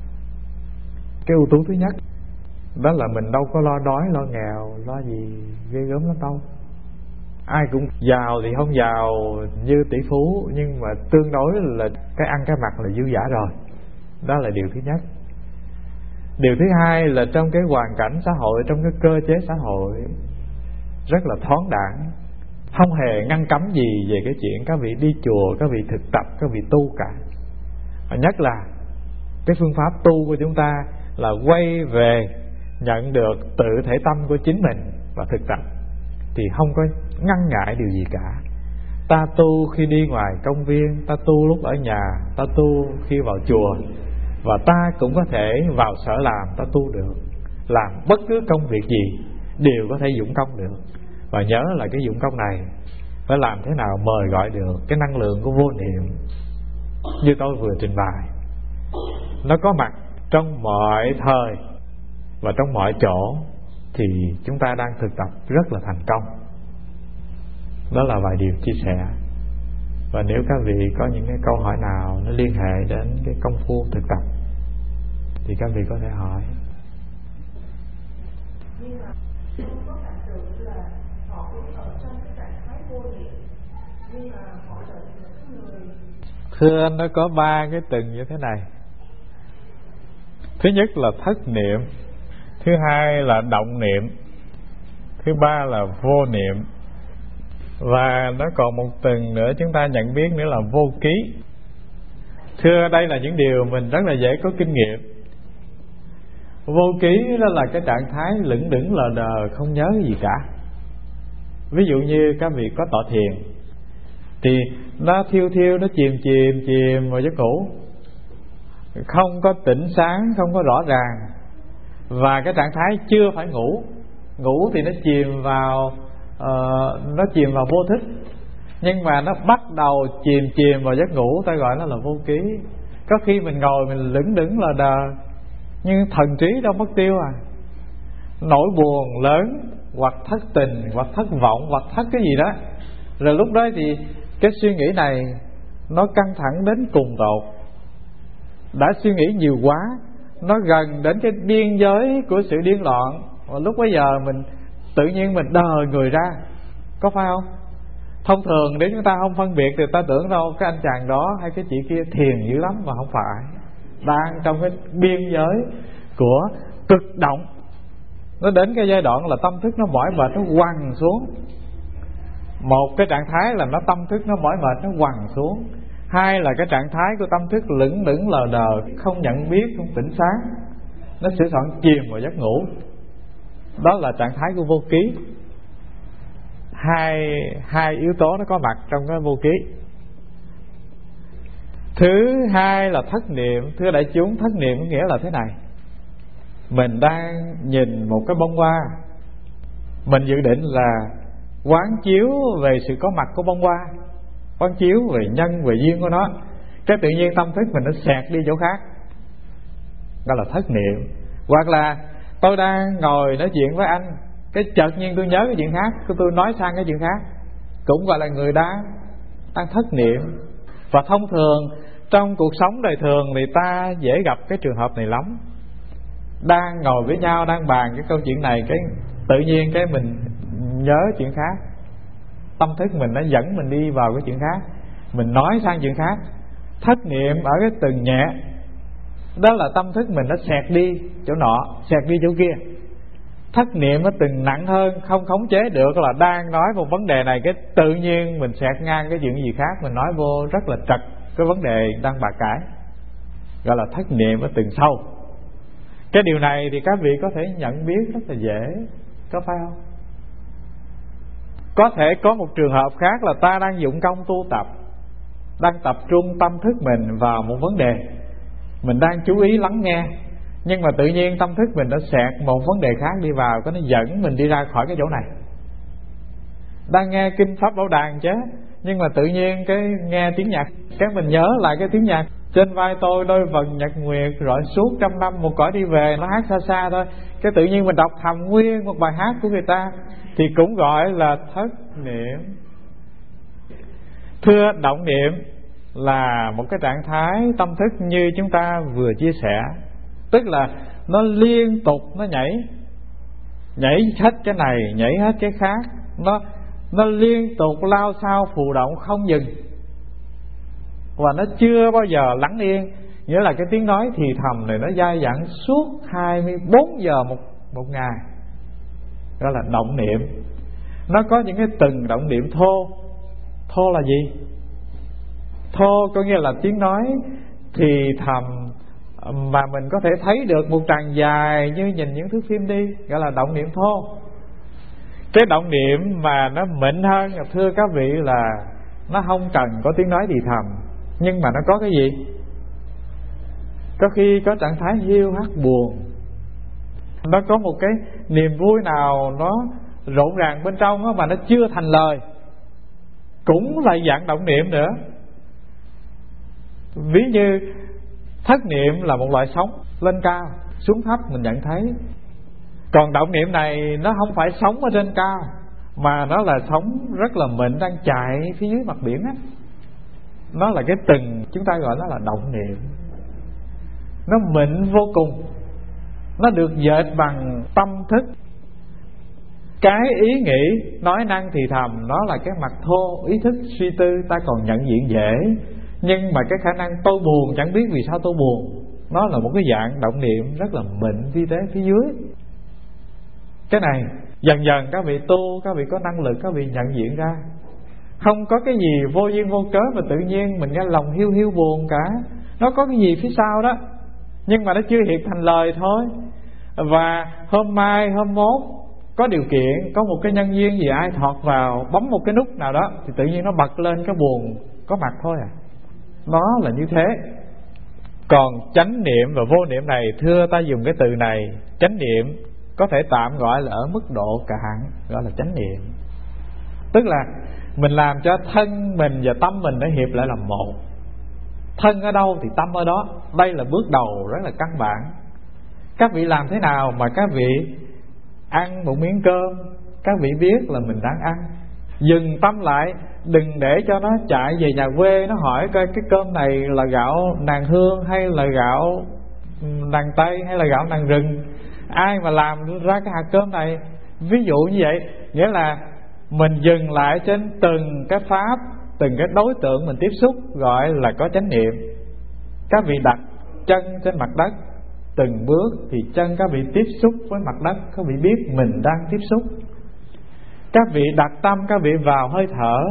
Cái ưu tú thứ nhất đó là mình đâu có lo đói lo nghèo, lo gì ghê gớm lắm đâu. Ai cũng giàu thì không giàu như tỷ phú, nhưng mà tương đối là cái ăn cái mặc là dư dả rồi. Đó là điều thứ nhất. Điều thứ hai là trong cái hoàn cảnh xã hội, trong cái cơ chế xã hội rất là thoáng đãng, không hề ngăn cấm gì về cái chuyện các vị đi chùa, các vị thực tập, các vị tu cả. Và nhất là cái phương pháp tu của chúng ta là quay về nhận được tự thể tâm của chính mình và thực tập, thì không có ngăn ngại điều gì cả. Ta tu khi đi ngoài công viên, ta tu lúc ở nhà, ta tu khi vào chùa, và ta cũng có thể vào sở làm ta tu được. Làm bất cứ công việc gì đều có thể dụng công được. Và nhớ là cái dụng công này phải làm thế nào mời gọi được cái năng lượng của vô niệm, như tôi vừa trình bày, nó có mặt trong mọi thời và trong mọi chỗ, thì chúng ta đang thực tập rất là thành công. Đó là vài điều chia sẻ. Và nếu các vị có những cái câu hỏi nào nó liên hệ đến cái công phu thực tập thì các vị có thể hỏi. Nhưng mà không có cảm tưởng là họ cũng ở trong cái trạng thái vô niệm, nhưng mà họ trở thành một người. Thưa anh, nó có ba cái từng như thế này. Thứ nhất là thất niệm, thứ hai là động niệm, thứ ba là vô niệm. Và nó còn một tầng nữa chúng ta nhận biết nữa là vô ký. Thưa, đây là những điều mình rất là dễ có kinh nghiệm. Vô ký đó là cái trạng thái lững đững lờ đờ, không nhớ gì cả. Ví dụ như các vị có tọa thiền thì nó thiêu thiêu, nó chìm chìm chìm vào giấc ngủ, không có tỉnh sáng, không có rõ ràng. Và cái trạng thái chưa phải ngủ, ngủ thì nó chìm vào uh, nó chìm vào vô thức, nhưng mà nó bắt đầu chìm chìm vào giấc ngủ, ta gọi nó là vô ký. Có khi mình ngồi mình lững đững lờ đờ, nhưng thần trí đâu mất tiêu à. Nỗi buồn lớn, hoặc thất tình, hoặc thất vọng, hoặc thất cái gì đó, rồi lúc đó thì cái suy nghĩ này nó căng thẳng đến cùng tột. Đã suy nghĩ nhiều quá, nó gần đến cái biên giới của sự điên loạn, và lúc bấy giờ mình tự nhiên mình đờ người ra, có phải không? Thông thường nếu chúng ta không phân biệt thì ta tưởng đâu cái anh chàng đó hay cái chị kia thiền dữ lắm, mà không phải. Đang trong cái biên giới của cực động. Nó đến cái giai đoạn là tâm thức nó mỏi mệt, nó quằn xuống. Một cái trạng thái là nó tâm thức nó mỏi mệt, nó quằn xuống. hai là cái trạng thái của tâm thức lững lững lờ đờ, không nhận biết, không tỉnh sáng, nó sẽ soạn chìm vào giấc ngủ. Đó là trạng thái của vô ký. Hai hai yếu tố nó có mặt trong cái vô ký. Thứ hai là thất niệm. Thưa đại chúng, thất niệm có nghĩa là thế này: mình đang nhìn một cái bông hoa, mình dự định là quán chiếu về sự có mặt của bông hoa, quán chiếu về nhân, về duyên của nó. Cái tự nhiên tâm thức mình nó xẹt đi chỗ khác, đó là thất niệm. Hoặc là tôi đang ngồi nói chuyện với anh, cái chợt nhiên tôi nhớ cái chuyện khác, tôi nói sang cái chuyện khác, cũng gọi là người đang đang thất niệm. Và thông thường trong cuộc sống đời thường thì ta dễ gặp cái trường hợp này lắm. Đang ngồi với nhau, đang bàn cái câu chuyện này, cái tự nhiên cái mình nhớ chuyện khác, tâm thức mình nó dẫn mình đi vào cái chuyện khác, mình nói sang chuyện khác. Thất niệm ở cái từng nhẹ, đó là tâm thức mình nó xẹt đi chỗ nọ, xẹt đi chỗ kia. Thất niệm nó từng nặng hơn, không khống chế được, là đang nói một vấn đề này, cái tự nhiên mình xẹt ngang cái chuyện gì khác, mình nói vô rất là trật cái vấn đề đang bàn cãi, gọi là thất niệm ở từng sâu. Cái điều này thì các vị có thể nhận biết rất là dễ, có phải không? Có thể có một trường hợp khác là ta đang dụng công tu tập, đang tập trung tâm thức mình vào một vấn đề, mình đang chú ý lắng nghe, nhưng mà tự nhiên tâm thức mình đã xẹt một vấn đề khác đi vào, có nó dẫn mình đi ra khỏi cái chỗ này. Đang nghe kinh pháp bảo đàn chứ, nhưng mà tự nhiên cái nghe tiếng nhạc, cái mình nhớ lại cái tiếng nhạc trên vai tôi đôi vần nhật nguyệt rọi suốt trăm năm một cõi đi về, nó hát xa xa thôi. Cái tự nhiên mình đọc thầm nguyên một bài hát của người ta, thì cũng gọi là thất niệm. Thưa, động niệm là một cái trạng thái tâm thức như chúng ta vừa chia sẻ, tức là nó liên tục nó nhảy, nhảy hết cái này, nhảy hết cái khác, nó nó liên tục lao sao phù động không dừng, và nó chưa bao giờ lắng yên. Nghĩa là cái tiếng nói thì thầm này nó dai dẳng suốt hai mươi bốn giờ một, một ngày, đó là động niệm. Nó có những cái từng động niệm thô. Thô là gì? Thô có nghĩa là tiếng nói thì thầm mà mình có thể thấy được một tràng dài như nhìn những thước phim đi, gọi là động niệm thô. Cái động niệm mà nó mịn hơn, thưa các vị, là nó không cần có tiếng nói thì thầm, nhưng mà nó có cái gì? Có khi có trạng thái hiu hắt buồn, nó có một cái niềm vui nào nó rộn ràng bên trong đó, mà nó chưa thành lời, cũng là dạng động niệm nữa. Ví như thất niệm là một loại sóng lên cao xuống thấp mình nhận thấy, còn động niệm này nó không phải sóng ở trên cao, mà nó là sóng rất là mịn đang chạy phía dưới mặt biển á. Nó là cái từng, chúng ta gọi nó là động niệm. Nó mịn vô cùng, nó được dệt bằng tâm thức. Cái ý nghĩ, nói năng thì thầm, nó là cái mặt thô, ý thức suy tư ta còn nhận diện dễ. Nhưng mà cái khả năng tôi buồn, chẳng biết vì sao tôi buồn, nó là một cái dạng động niệm rất là mịn vi tế phía dưới. Cái này dần dần các vị tu, các vị có năng lực, các vị nhận diện ra. Không có cái gì vô duyên vô cớ mà tự nhiên mình nghe lòng hiu hiu buồn cả. Nó có cái gì phía sau đó, nhưng mà nó chưa hiện thành lời thôi. Và hôm mai, hôm mốt có điều kiện, có một cái nhân duyên gì ai thọt vào, bấm một cái nút nào đó, thì tự nhiên nó bật lên cái buồn có mặt thôi à. Nó là như thế. Còn chánh niệm và vô niệm này, thưa ta dùng cái từ này, chánh niệm có thể tạm gọi là ở mức độ cạn, gọi là chánh niệm. Tức là mình làm cho thân mình và tâm mình nó hiệp lại làm một. Thân ở đâu thì tâm ở đó. Đây là bước đầu rất là căn bản. Các vị làm thế nào mà các vị ăn một miếng cơm, các vị biết là mình đang ăn, dừng tâm lại, đừng để cho nó chạy về nhà quê, nó hỏi coi cái cơm này là gạo nàng hương hay là gạo nàng tây hay là gạo nàng rừng, ai mà làm ra cái hạt cơm này. Ví dụ như vậy, nghĩa là mình dừng lại trên từng cái pháp, từng cái đối tượng mình tiếp xúc, gọi là có chánh niệm. Các vị đặt chân trên mặt đất, từng bước thì chân các vị tiếp xúc với mặt đất, các vị biết mình đang tiếp xúc. Các vị đặt tâm các vị vào hơi thở,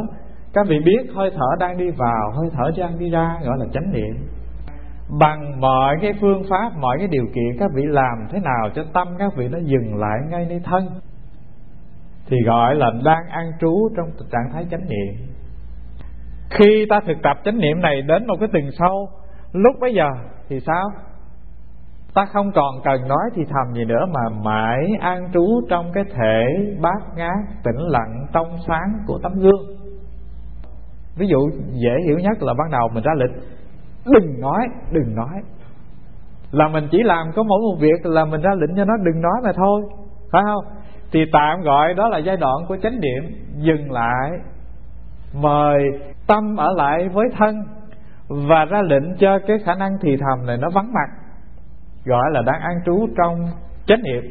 Các vị biết hơi thở đang đi vào, hơi thở đang đi ra, gọi là chánh niệm. Bằng mọi cái phương pháp, mọi cái điều kiện, các vị làm thế nào cho tâm các vị nó dừng lại ngay nơi thân, thì gọi là đang an trú trong trạng thái chánh niệm. Khi ta thực tập chánh niệm này đến một cái tầng sâu, lúc bấy giờ thì sao? Ta không còn cần nói thì thầm gì nữa, mà mãi an trú trong cái thể bát ngát, tĩnh lặng, trong sáng của tấm gương. Ví dụ dễ hiểu nhất là ban đầu mình ra lệnh đừng nói, đừng nói, là mình chỉ làm có mỗi một việc là mình ra lệnh cho nó đừng nói mà thôi, phải không? Thì tạm gọi đó là giai đoạn của chánh niệm. Dừng lại, mời tâm ở lại với thân, và ra lệnh cho cái khả năng thì thầm này nó vắng mặt, gọi là đang an trú trong chánh niệm.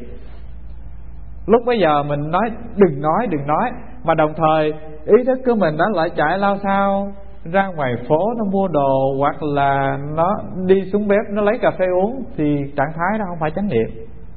Lúc bấy giờ mình nói đừng nói, đừng nói, mà đồng thời ý thức của mình đó lại chạy lao sao ra ngoài phố nó mua đồ, hoặc là nó đi xuống bếp nó lấy cà phê uống, thì trạng thái đó không phải chánh niệm.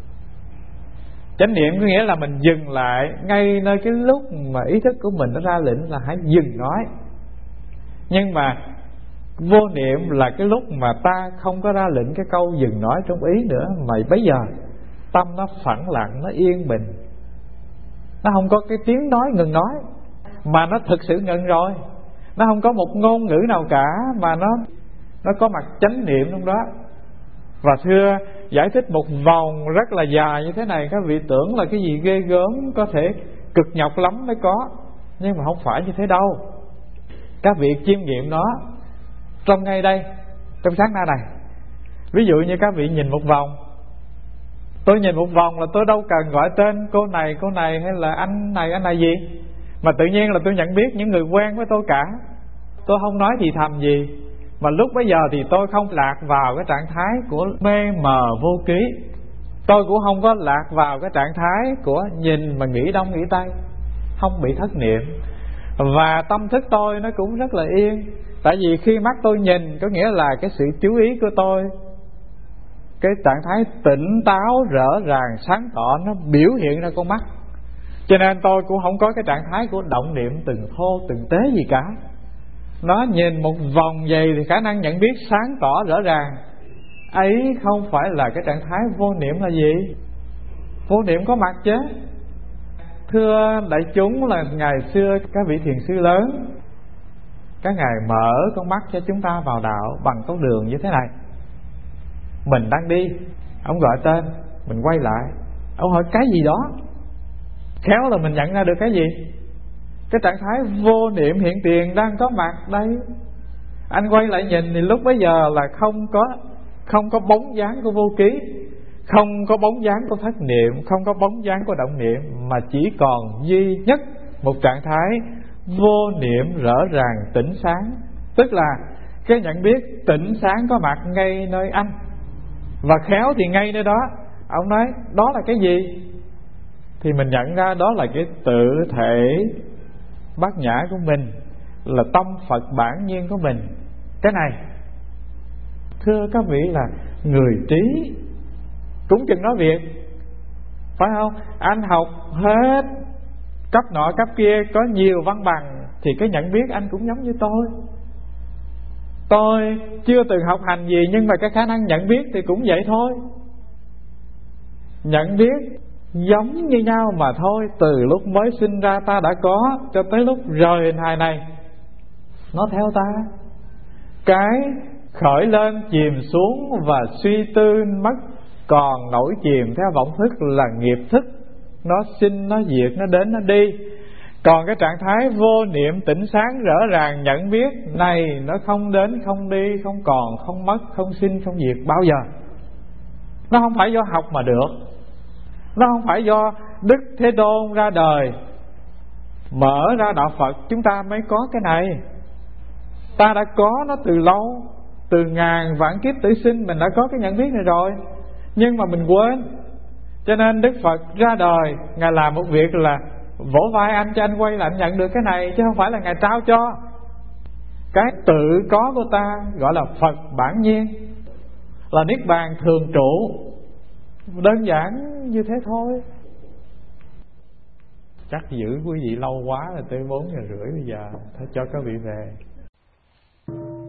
Chánh niệm có nghĩa là mình dừng lại ngay nơi cái lúc mà ý thức của mình nó ra lệnh là hãy dừng nói. Nhưng mà vô niệm là cái lúc mà ta không có ra lệnh cái câu dừng nói trong ý nữa, mà bây giờ tâm nó phẳng lặng, nó yên bình, nó không có cái tiếng nói ngừng nói, mà nó thực sự ngừng rồi. Nó không có một ngôn ngữ nào cả, mà nó nó có mặt chánh niệm trong đó. Và thưa giải thích một vòng rất là dài như thế này, các vị tưởng là cái gì ghê gớm, có thể cực nhọc lắm mới có, nhưng mà không phải như thế đâu. Các vị chiêm nghiệm nó trong ngay đây, trong sát na này. Ví dụ như các vị nhìn một vòng, tôi nhìn một vòng là tôi đâu cần gọi tên cô này, cô này, hay là anh này, anh này gì, mà tự nhiên là tôi nhận biết những người quen với tôi cả. Tôi không nói thì thầm gì, mà lúc bấy giờ thì tôi không lạc vào cái trạng thái của mê mờ vô ký. Tôi cũng không có lạc vào cái trạng thái của nhìn mà nghĩ đông nghĩ tây, không bị thất niệm. Và tâm thức tôi nó cũng rất là yên. Tại vì khi mắt tôi nhìn, có nghĩa là cái sự chú ý của tôi, cái trạng thái tỉnh táo, rõ ràng, sáng tỏ, nó biểu hiện ra con mắt. Cho nên tôi cũng không có cái trạng thái của động niệm từng thô từng tế gì cả. Nó nhìn một vòng vậy thì khả năng nhận biết sáng tỏ rõ ràng. Ấy không phải là cái trạng thái vô niệm là gì? Vô niệm có mặt chứ. Thưa đại chúng, là ngày xưa các vị thiền sư lớn, các ngài mở con mắt cho chúng ta vào đạo bằng con đường như thế này. Mình đang đi, ông gọi tên, mình quay lại, ông hỏi cái gì đó, khéo là mình nhận ra được cái gì. Cái trạng thái vô niệm hiện tiền đang có mặt đây. Anh quay lại nhìn thì lúc bấy giờ là không có Không có bóng dáng của vô ký, không có bóng dáng của thất niệm, không có bóng dáng của động niệm, mà chỉ còn duy nhất một trạng thái vô niệm rõ ràng tỉnh sáng. Tức là cái nhận biết tỉnh sáng có mặt ngay nơi anh. Và khéo thì ngay nơi đó ông nói đó là cái gì, thì mình nhận ra đó là cái tự thể bát nhã của mình, là tâm Phật bản nhiên của mình. Cái này thưa các vị là người trí cũng chừng nói việc, phải không? Anh học hết cấp nọ cấp kia, có nhiều văn bằng, thì cái nhận biết anh cũng giống như tôi. Tôi chưa từng học hành gì, nhưng mà cái khả năng nhận biết thì cũng vậy thôi. Nhận biết giống như nhau mà thôi. Từ lúc mới sinh ra ta đã có, cho tới lúc rời hình hài này nó theo ta. Cái khởi lên chìm xuống và suy tư mất, còn nổi chìm theo vọng thức là nghiệp thức. Nó sinh, nó diệt, nó đến, nó đi. Còn cái trạng thái vô niệm tỉnh sáng rõ ràng nhận biết này, nó không đến, không đi, không còn, không mất, không sinh, không diệt bao giờ. Nó không phải do học mà được. Nó không phải do Đức Thế Tôn ra đời mở ra đạo Phật chúng ta mới có cái này. Ta đã có nó từ lâu, từ ngàn vạn kiếp tử sinh mình đã có cái nhận biết này rồi, nhưng mà mình quên. Cho nên Đức Phật ra đời, Ngài làm một việc là vỗ vai anh cho anh quay lại anh nhận được cái này, chứ không phải là Ngài trao cho. Cái tự có của ta gọi là Phật bản nhiên, là Niết Bàn thường trụ. Đơn giản như thế thôi. chắc giữ quý vị lâu quá là tới bốn giờ rưỡi bây giờ. Thôi cho các vị về.